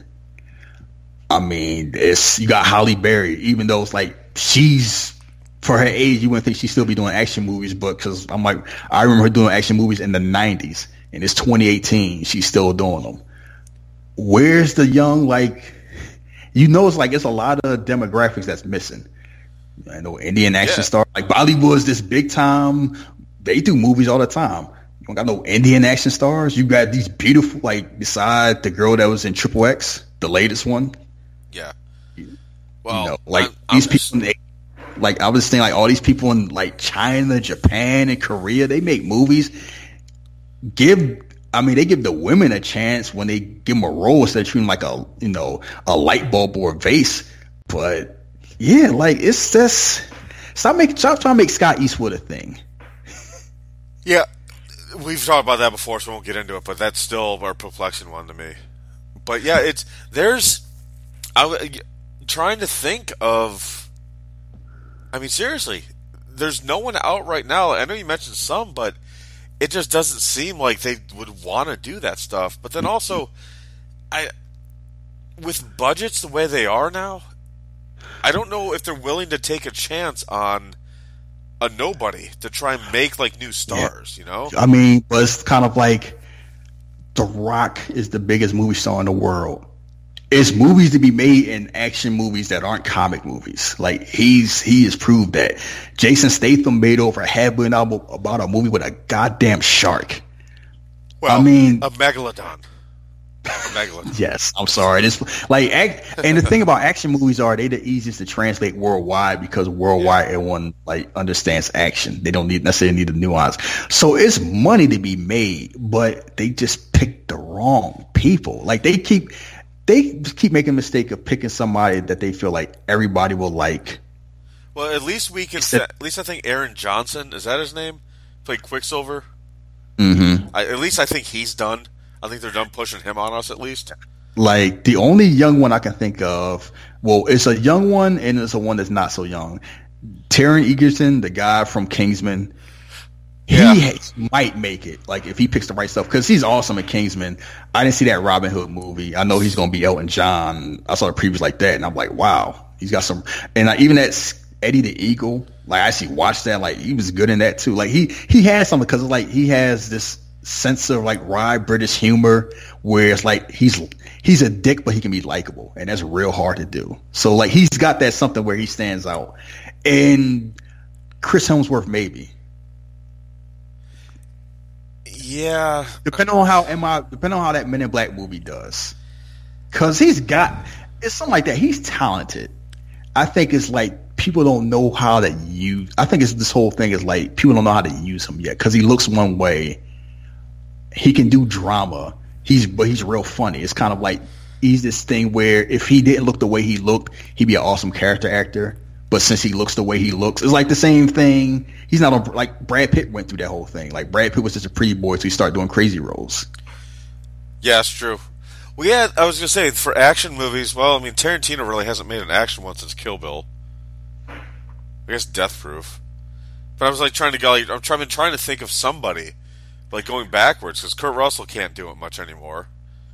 I mean, it's, you got Halle Berry, even though it's like she's, for her age, you wouldn't think she'd still be doing action movies, but because I'm like, I remember her doing action movies in the nineties, and it's twenty eighteen, she's still doing them. Where's the young, like, you know, it's like, it's a lot of demographics that's missing. I know Indian action yeah. star, like Bollywood's this big time, they do movies all the time. You don't got no Indian action stars. You got these beautiful, like, beside the girl that was in Triple X, the latest one. Yeah. Well, you know, like, I'm, these I'm people, just... they, like, I was thinking, like, all these people in, like, China, Japan, and Korea, they make movies. Give, I mean, they give the women a chance when they give them a role instead of treating them like a, you know, a light bulb or a vase. But, yeah, like, it's just, stop, making, stop trying to make Scott Eastwood a thing. Yeah. We've talked about that before, so we won't get into it, but that's still our perplexing one to me. But yeah, it's there's I'm trying to think of. I mean, seriously, there's no one out right now. I know you mentioned some, but it just doesn't seem like they would want to do that stuff. But then also, I with budgets the way they are now, I don't know if they're willing to take a chance on a nobody to try and make like new stars, yeah. you know? I mean, but it's kind of like The Rock is the biggest movie star in the world. It's movies to be made in action movies that aren't comic movies. Like he's he has proved that. Jason Statham made over a half billion dollars about a movie with a goddamn shark. Well, I mean, a megalodon. A megalodon. Yes, I'm sorry. This like, act, and the thing about action movies are they the easiest to translate worldwide because worldwide yeah. everyone like understands action. They don't need necessarily need the nuance. So it's money to be made, but they just pick the wrong people. Like they keep they keep making a mistake of picking somebody that they feel like everybody will like. Well, at least we can. Say, at least I think Aaron Johnson, is that his name? Played Quicksilver. Mm-hmm. I, at least I think he's done. I think they're done pushing him on us at least. Like the only young one I can think of, well, it's a young one and it's a one that's not so young. Taron Egerton, the guy from Kingsman, yeah. he might make it. Like if he picks the right stuff, because he's awesome at Kingsman. I didn't see that Robin Hood movie. I know he's going to be Elton John. I saw the previews like that, and I'm like, wow, he's got some. And I, even that Eddie the Eagle, like I actually watched that. Like he was good in that too. Like he he has something because like he has this sense of like wry British humor where it's like he's he's a dick but he can be likable, and that's real hard to do. So like he's got that something where he stands out. And Chris Hemsworth maybe. Yeah. Depending on how am I depending on how that Men in Black movie does. Cause he's got it's something like that. He's talented. I think it's like people don't know how to use I think it's this whole thing is like people don't know how to use him yet because he looks one way. He can do drama. He's but he's real funny. It's kind of like he's this thing where if he didn't look the way he looked, he'd be an awesome character actor. But since he looks the way he looks, it's like the same thing. He's not a, like Brad Pitt went through that whole thing. Like Brad Pitt was just a pretty boy, so he started doing crazy roles. Yeah, that's true. Well, yeah, I was gonna say for action movies. Well, I mean, Tarantino really hasn't made an action one since Kill Bill. I guess Death Proof. But I was like trying to go. Like, I'm trying, been trying to think of somebody. Like going backwards, because Kurt Russell can't do it much anymore.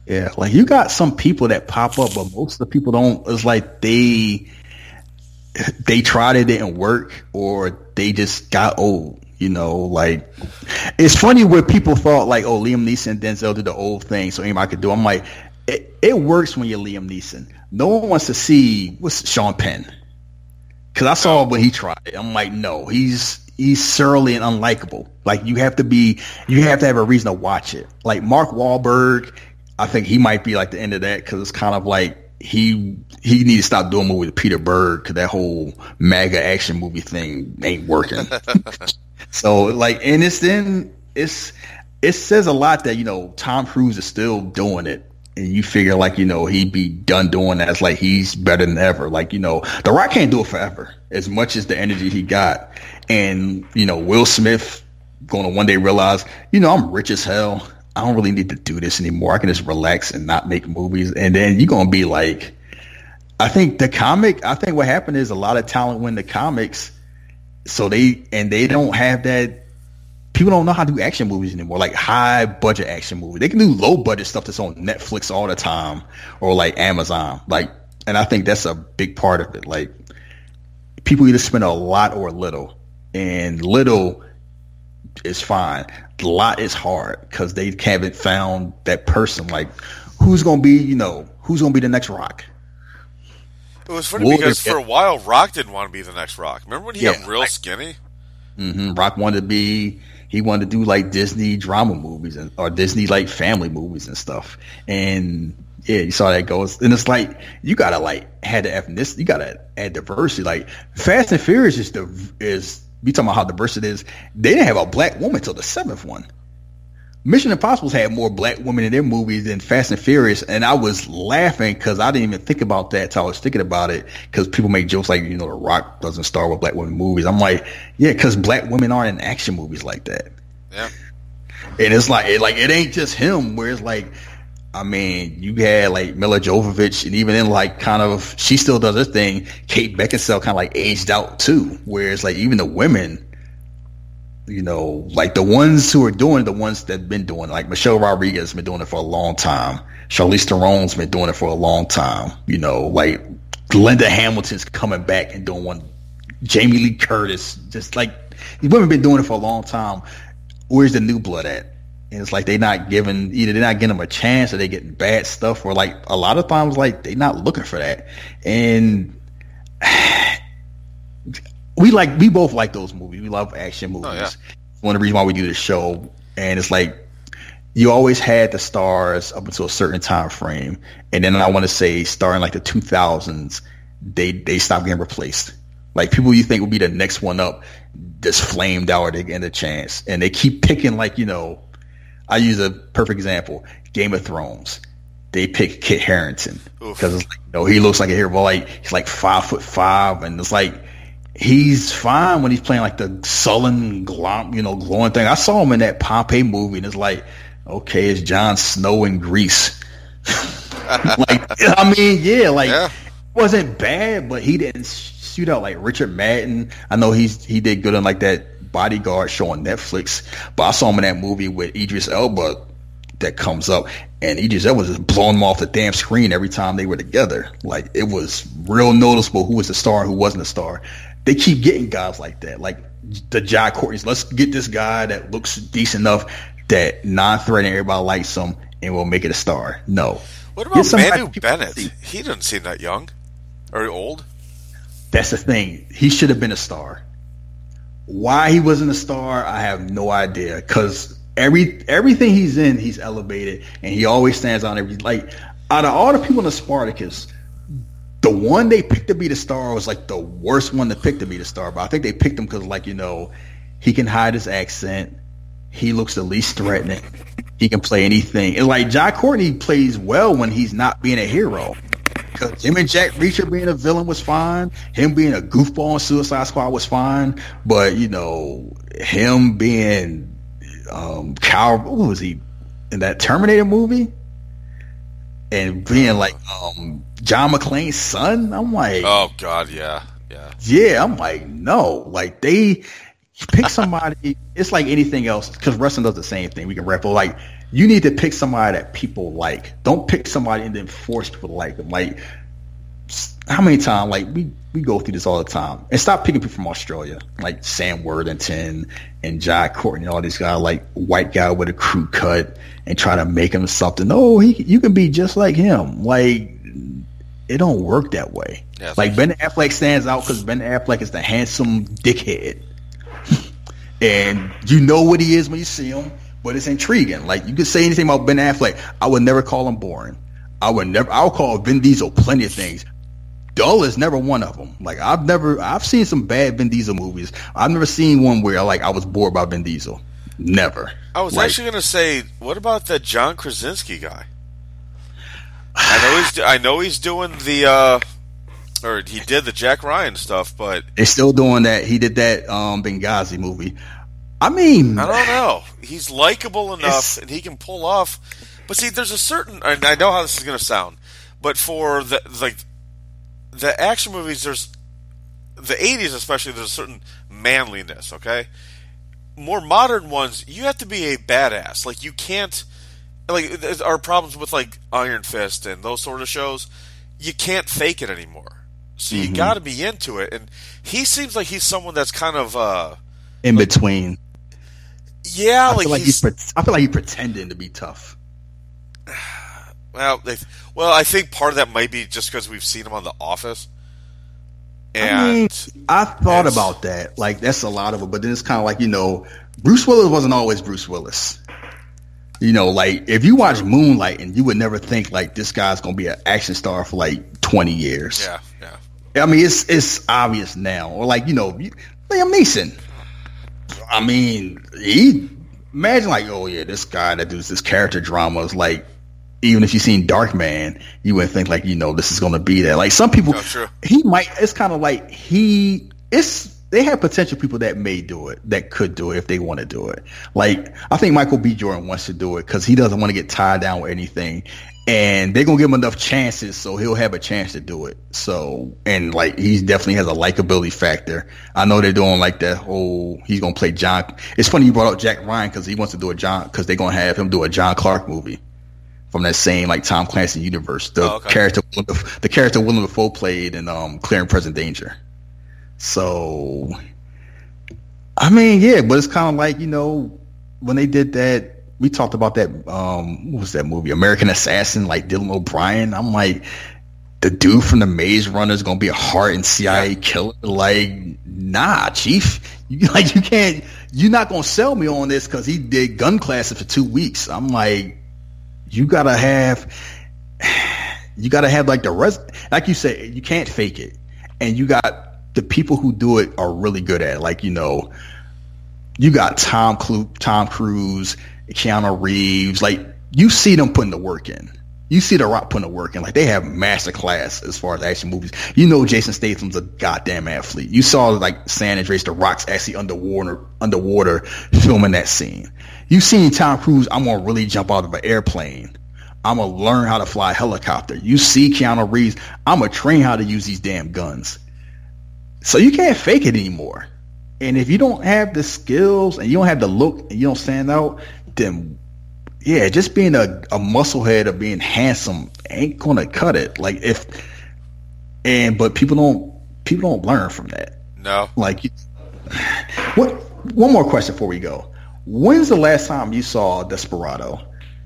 Yeah, like you got some people that pop up, but most of the people don't. It's like they they tried it, didn't work, or they just got old. You know, like it's funny where people thought like, oh, Liam Neeson and Denzel did the old thing, so anybody could do it. I'm like, it, it works when you're Liam Neeson. No one wants to see what's Sean Penn, because I saw when he tried it. I'm like, no, he's he's surly and unlikable. Like you have to be, you have to have a reason to watch it. Like Mark Wahlberg, I think he might be like the end of that because it's kind of like he he needs to stop doing movies with Peter Berg because that whole MAGA action movie thing ain't working. So like, and it's then it's it says a lot that, you know, Tom Cruise is still doing it, and you figure like, you know, he'd be done doing that. It's like he's better than ever. Like, you know, The Rock can't do it forever as much as the energy he got, and you know, Will Smith going to one day realize, you know, I'm rich as hell. I don't really need to do this anymore. I can just relax and not make movies. And then you're going to be like, I think the comic, I think what happened is a lot of talent went to comics. So they, and they don't have that, people don't know how to do action movies anymore, like high budget action movies. They can do low budget stuff that's on Netflix all the time or like Amazon. Like, and I think that's a big part of it. Like people either spend a lot or little, and little is fine. A lot is hard because they haven't found that person. Like, who's gonna be, you know, who's gonna be the next Rock? It was funny because for a while, Rock didn't want to be the next Rock. Remember when he Yeah, got real like- skinny? Mm-hmm. Rock wanted to be, he wanted to do like Disney drama movies and, or Disney like family movies and stuff. And yeah, you saw that goes. And it's like, you gotta like add the ethnicity, you gotta add diversity. Like Fast and Furious is the, is, we talking about how diverse it is. They didn't have a black woman till the seventh one. Mission Impossible's had more black women in their movies than Fast and Furious, and I was laughing because I didn't even think about that until I was thinking about it, because people make jokes like, you know, The Rock doesn't star with black women movies. I'm like, yeah, because black women aren't in action movies like that. Yeah. And it's like, it, like it ain't just him, where it's like, I mean, you had like Mila Jovovich, and even in like kind of, she still does her thing. Kate Beckinsale kind of like aged out too, whereas like even the women, you know, like the ones who are doing, the ones that've been doing, like Michelle Rodriguez has been doing it for a long time. Charlize Theron's been doing it for a long time. You know, like Linda Hamilton's coming back and doing one. Jamie Lee Curtis, just like these women been doing it for a long time. Where's the new blood at? And it's like they're not giving, either they're not getting them a chance, or they're getting bad stuff, or like a lot of times like they're not looking for that. And we like, we both like those movies. We love action movies. Oh, yeah. One of the reasons why we do this show. And it's like, you always had the stars up until a certain time frame, and then I want to say starting like the two thousands, they they stopped getting replaced. Like people you think would be the next one up just flamed out, or they get a chance, and they keep picking, like, you know, I use a perfect example, Game of Thrones. They pick Kit Harington because it's like, you know, he looks like a hero. Like he's like five foot five, and it's like he's fine when he's playing like the sullen, glom, you know, glowing thing. I saw him in that Pompeii movie, and it's like, okay, it's Jon Snow in Greece. Like, I mean, yeah, like Yeah. it wasn't bad, but he didn't shoot out like Richard Madden. I know he's he did good on like that Bodyguard show on Netflix, but I saw him in that movie with Idris Elba that comes up, and Idris Elba was just blowing him off the damn screen every time they were together. Like it was real noticeable who was the star and who wasn't a star. They keep getting guys like that, like the Jai Courtneys. Let's get this guy that looks decent enough that non-threatening, everybody likes him, and we'll make it a star. No. What Get about somebody Manu people Bennett? see. He doesn't seem that young or old. That's the thing. He should have been a star. Why he wasn't a star, I have no idea. Because every everything he's in, he's elevated, and he always stands on every, like, out of all the people in the Spartacus, the one they picked to be the star was like the worst one to pick to be the star. But I think they picked him because, like, you know, he can hide his accent. He looks the least threatening. He can play anything. And like Jai Courtney plays well when he's not being a hero. Because him and Jack Reacher being a villain was fine. Him being a goofball in Suicide Squad was fine. But, you know, him being um Cal, what was he in that Terminator movie? And being like um John McClane's son, I'm like, Oh God, yeah, yeah. yeah, I'm like, no. Like they pick somebody. It's like anything else, because wrestling does the same thing. We can rap, but like you need to pick somebody that people like. Don't pick somebody and then force people to like them. Like, how many times, like, we, we go through this all the time. And stop picking people from Australia, like Sam Worthington and Jai Courtney, all these guys, like white guy with a crew cut, and try to make him something. No, he you can be just like him. Like, it don't work that way. Yeah, like, Ben Affleck stands out because Ben Affleck is the handsome dickhead. And you know what he is when you see him. But it's intriguing. Like, you could say anything about Ben Affleck. I would never call him boring. I would never. I'll call Vin Diesel plenty of things. Dull is never one of them. Like, I've never. I've seen some bad Vin Diesel movies. I've never seen one where like I was bored by Vin Diesel. Never. I was like, actually going to say, what about that John Krasinski guy? I know he's. I know he's doing the. Uh, or he did the Jack Ryan stuff, but they're still doing that. He did that um, Benghazi movie. I mean, I don't know. He's likable enough, and he can pull off. But see, there's a certain. And I know how this is going to sound, but for the like the action movies, there's the eighties especially. There's a certain manliness. Okay, more modern ones, you have to be a badass. Like, you can't. Like, there are problems with like Iron Fist and those sort of shows. You can't fake it anymore. So you mm-hmm. got to be into it. And he seems like he's someone that's kind of uh, in like, between. Yeah, I like, feel like he's, he's. I feel like he's pretending to be tough. Well, they, well, I think part of that might be just because we've seen him on The Office. And I mean, I thought about that. Like, that's a lot of it. But then it's kind of like, you know, Bruce Willis wasn't always Bruce Willis. You know, like, if you watch Moonlight, and you would never think like this guy's gonna be an action star for like twenty years. Yeah, yeah. I mean, it's it's obvious now. Or like, you know, Liam Neeson. I mean, he imagine like, oh yeah, this guy that does this character drama is like, even if you've seen Darkman, you wouldn't think like, you know, this is gonna be that. Like, some people, oh, sure. he might. It's kind of like he. It's they have potential people that may do it, that could do it if they want to do it. Like, I think Michael B. Jordan wants to do it because he doesn't want to get tied down with anything. And they're going to give him enough chances, so he'll have a chance to do it. So, and like, he definitely has a likability factor. I know they're doing like that whole, he's going to play John. It's funny you brought up Jack Ryan because he wants to do a John, because they're going to have him do a John Clark movie from that same like Tom Clancy universe. The oh, okay. character, the character Willem Dafoe played in um, Clear and Present Danger. So, I mean, yeah, but it's kind of like, you know, when they did that, we talked about that, um, what was that movie? American Assassin, like Dylan O'Brien. I'm like, the dude from the Maze Runner is going to be a hardened C I A yeah. killer. Like, nah, chief. You, like, you can't, you're not going to sell me on this because he did gun classes for two weeks. I'm like, you got to have, you got to have like the rest, like you said, you can't fake it. And you got, the people who do it are really good at it. Like, you know, you got Tom Clu- Tom Cruise, Keanu Reeves. Like, you see them putting the work in. You see The Rock putting the work in. Like, they have master class as far as action movies. You know, Jason Statham's a goddamn athlete. You saw like San Andreas, The Rock's actually underwater, underwater filming that scene. You seen Tom Cruise, I'm gonna really jump out of an airplane. I'm gonna learn how to fly a helicopter. You see Keanu Reeves, I'm gonna train how to use these damn guns. So you can't fake it anymore. And if you don't have the skills and you don't have the look and you don't stand out, then yeah, just being a, a musclehead or being handsome ain't gonna cut it. Like, if and but people don't people don't learn from that. No. Like, what? One more question before we go. When's the last time you saw Desperado?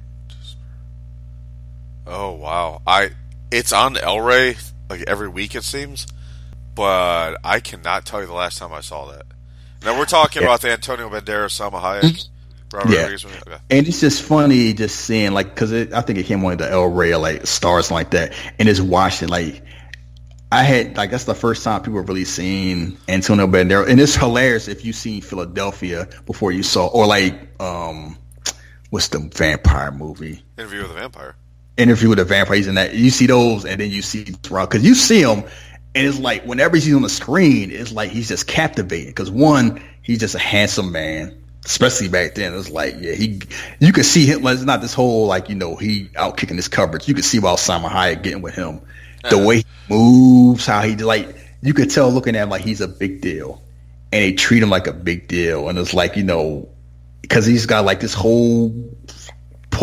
Oh wow, I it's on El Rey like every week it seems. But I cannot tell you the last time I saw that. Now, we're talking yeah. about the Antonio Banderas, Salma Hayek, Robert yeah. Rodriguez. Okay. And it's just funny just seeing, like, because I think it came on the El Rey, like, stars like that, and just watching, like, I had, like, that's the first time people have really seen Antonio Banderas. And it's hilarious if you've seen Philadelphia before you saw, or, like, um, what's the vampire movie? Interview with a Vampire. Interview with a Vampire. He's in that. You see those, and then you see, because you see him. And it's like, whenever he's on the screen, it's like he's just captivating. Because one, he's just a handsome man, especially back then. It's like, yeah, he, you could see him. It's not this whole, like, you know, he out kicking his coverage. You could see about Salma Hayek getting with him. The uh-huh. way he moves, how he, like, you could tell looking at him like he's a big deal. And they treat him like a big deal. And it's like, you know, because he's got like this whole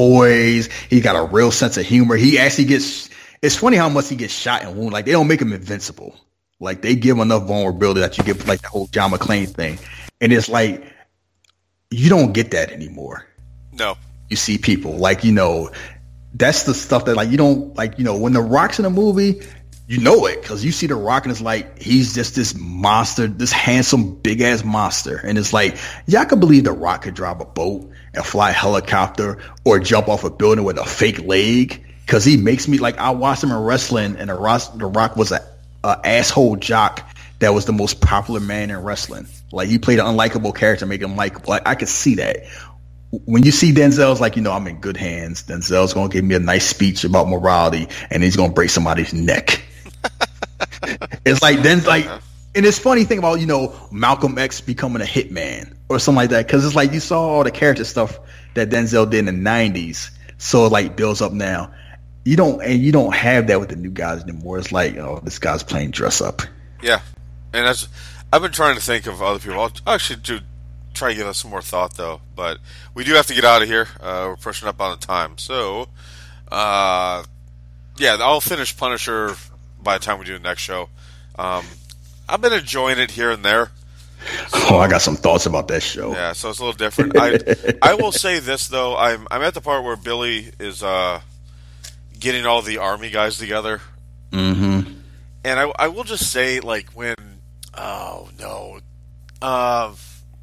poise. He got a real sense of humor. He actually gets. It's funny how much he gets shot and wounded. Like they don't make him invincible. Like they give enough vulnerability that you get like the whole John McClane thing, and it's like you don't get that anymore. No, you see people like you know. That's the stuff that like you don't like. You know when the Rock's in a movie. You know it because you see The Rock and it's like he's just this monster, this handsome, big ass monster. And it's like, yeah, I can believe The Rock could drive a boat and fly a helicopter or jump off a building with a fake leg because he makes me like I watched him in wrestling and The Rock, the Rock was a, a asshole jock that was the most popular man in wrestling. Like he played an unlikable character, make him likable. Like I could see that. When you see Denzel's like, you know, I'm in good hands. Denzel's going to give me a nice speech about morality and he's going to break somebody's neck. It's like then like and it's funny thing about you know Malcolm X becoming a hitman or something like that because it's like you saw all the character stuff that Denzel did in the nineties, so it like builds up now. You don't and you don't have that with the new guys anymore. It's like oh this guy's playing dress up. Yeah, and that's I've been trying to think of other people. I'll actually do try to give us some more thought though, but we do have to get out of here. Uh, we're pushing up on the time, so uh, yeah, I'll finish Punisher by the time we do the next show. Um, I've been enjoying it here and there. So, oh, I got some thoughts about that show. Yeah, so it's a little different. I I will say this though, I'm I'm at the part where Billy is uh, getting all the army guys together. Mm-hmm. And I I will just say like when oh no, uh,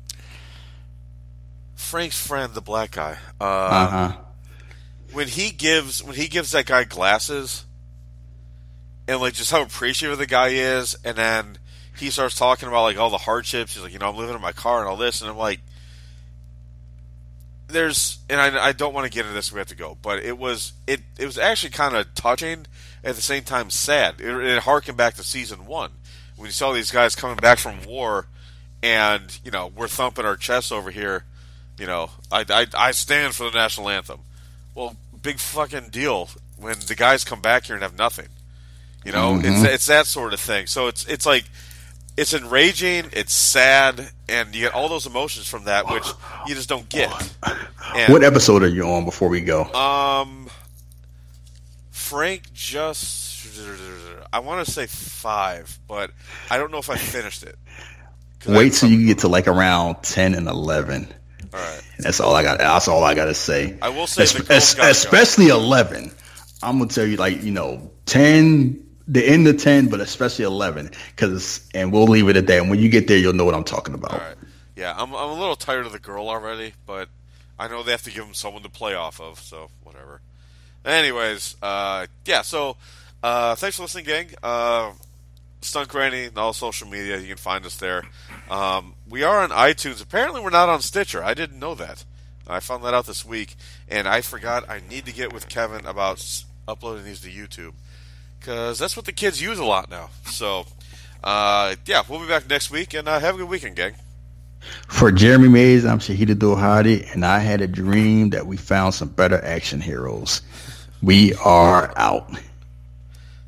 Frank's friend, the black guy, uh, uh-huh. when he gives when he gives that guy glasses. And, like, just how appreciative the guy is, and then he starts talking about, like, all the hardships. He's like, you know, I'm living in my car and all this, and I'm like, there's, and I, I don't want to get into this, we have to go, but it was, it, it was actually kind of touching, at the same time sad. It, it harkened back to season one, when you saw these guys coming back from war, and, you know, we're thumping our chests over here, you know, I, I, I stand for the national anthem. Well, big fucking deal when the guys come back here and have nothing. You know, mm-hmm. it's it's that sort of thing. So it's it's like it's enraging, it's sad, and you get all those emotions from that, which you just don't get. And, what episode are you on before we go? Um, Frank just I want to say five, but I don't know if I finished it. Wait till you get to like around ten and eleven. All right, that's all I got. That's all I got to say. I will say, es- es- especially eleven. I'm gonna tell you, like you know, ten. The end of ten, but especially eleven, because and we'll leave it at that. And when you get there, you'll know what I'm talking about. All right. Yeah, I'm I'm a little tired of the girl already, but I know they have to give him someone to play off of, so whatever. Anyways, uh, yeah. So uh, thanks for listening, gang. Uh, Stunt Granny and all social media, you can find us there. Um, we are on iTunes. Apparently, we're not on Stitcher. I didn't know that. I found that out this week, and I forgot. I need to get with Kevin about s- uploading these to YouTube. Because that's what the kids use a lot now. So, uh, yeah, we'll be back next week, and uh, have a good weekend, gang. For Jeremy Mays, I'm Shahid Abdul-Hadi, and I had a dream that we found some better action heroes. We are out.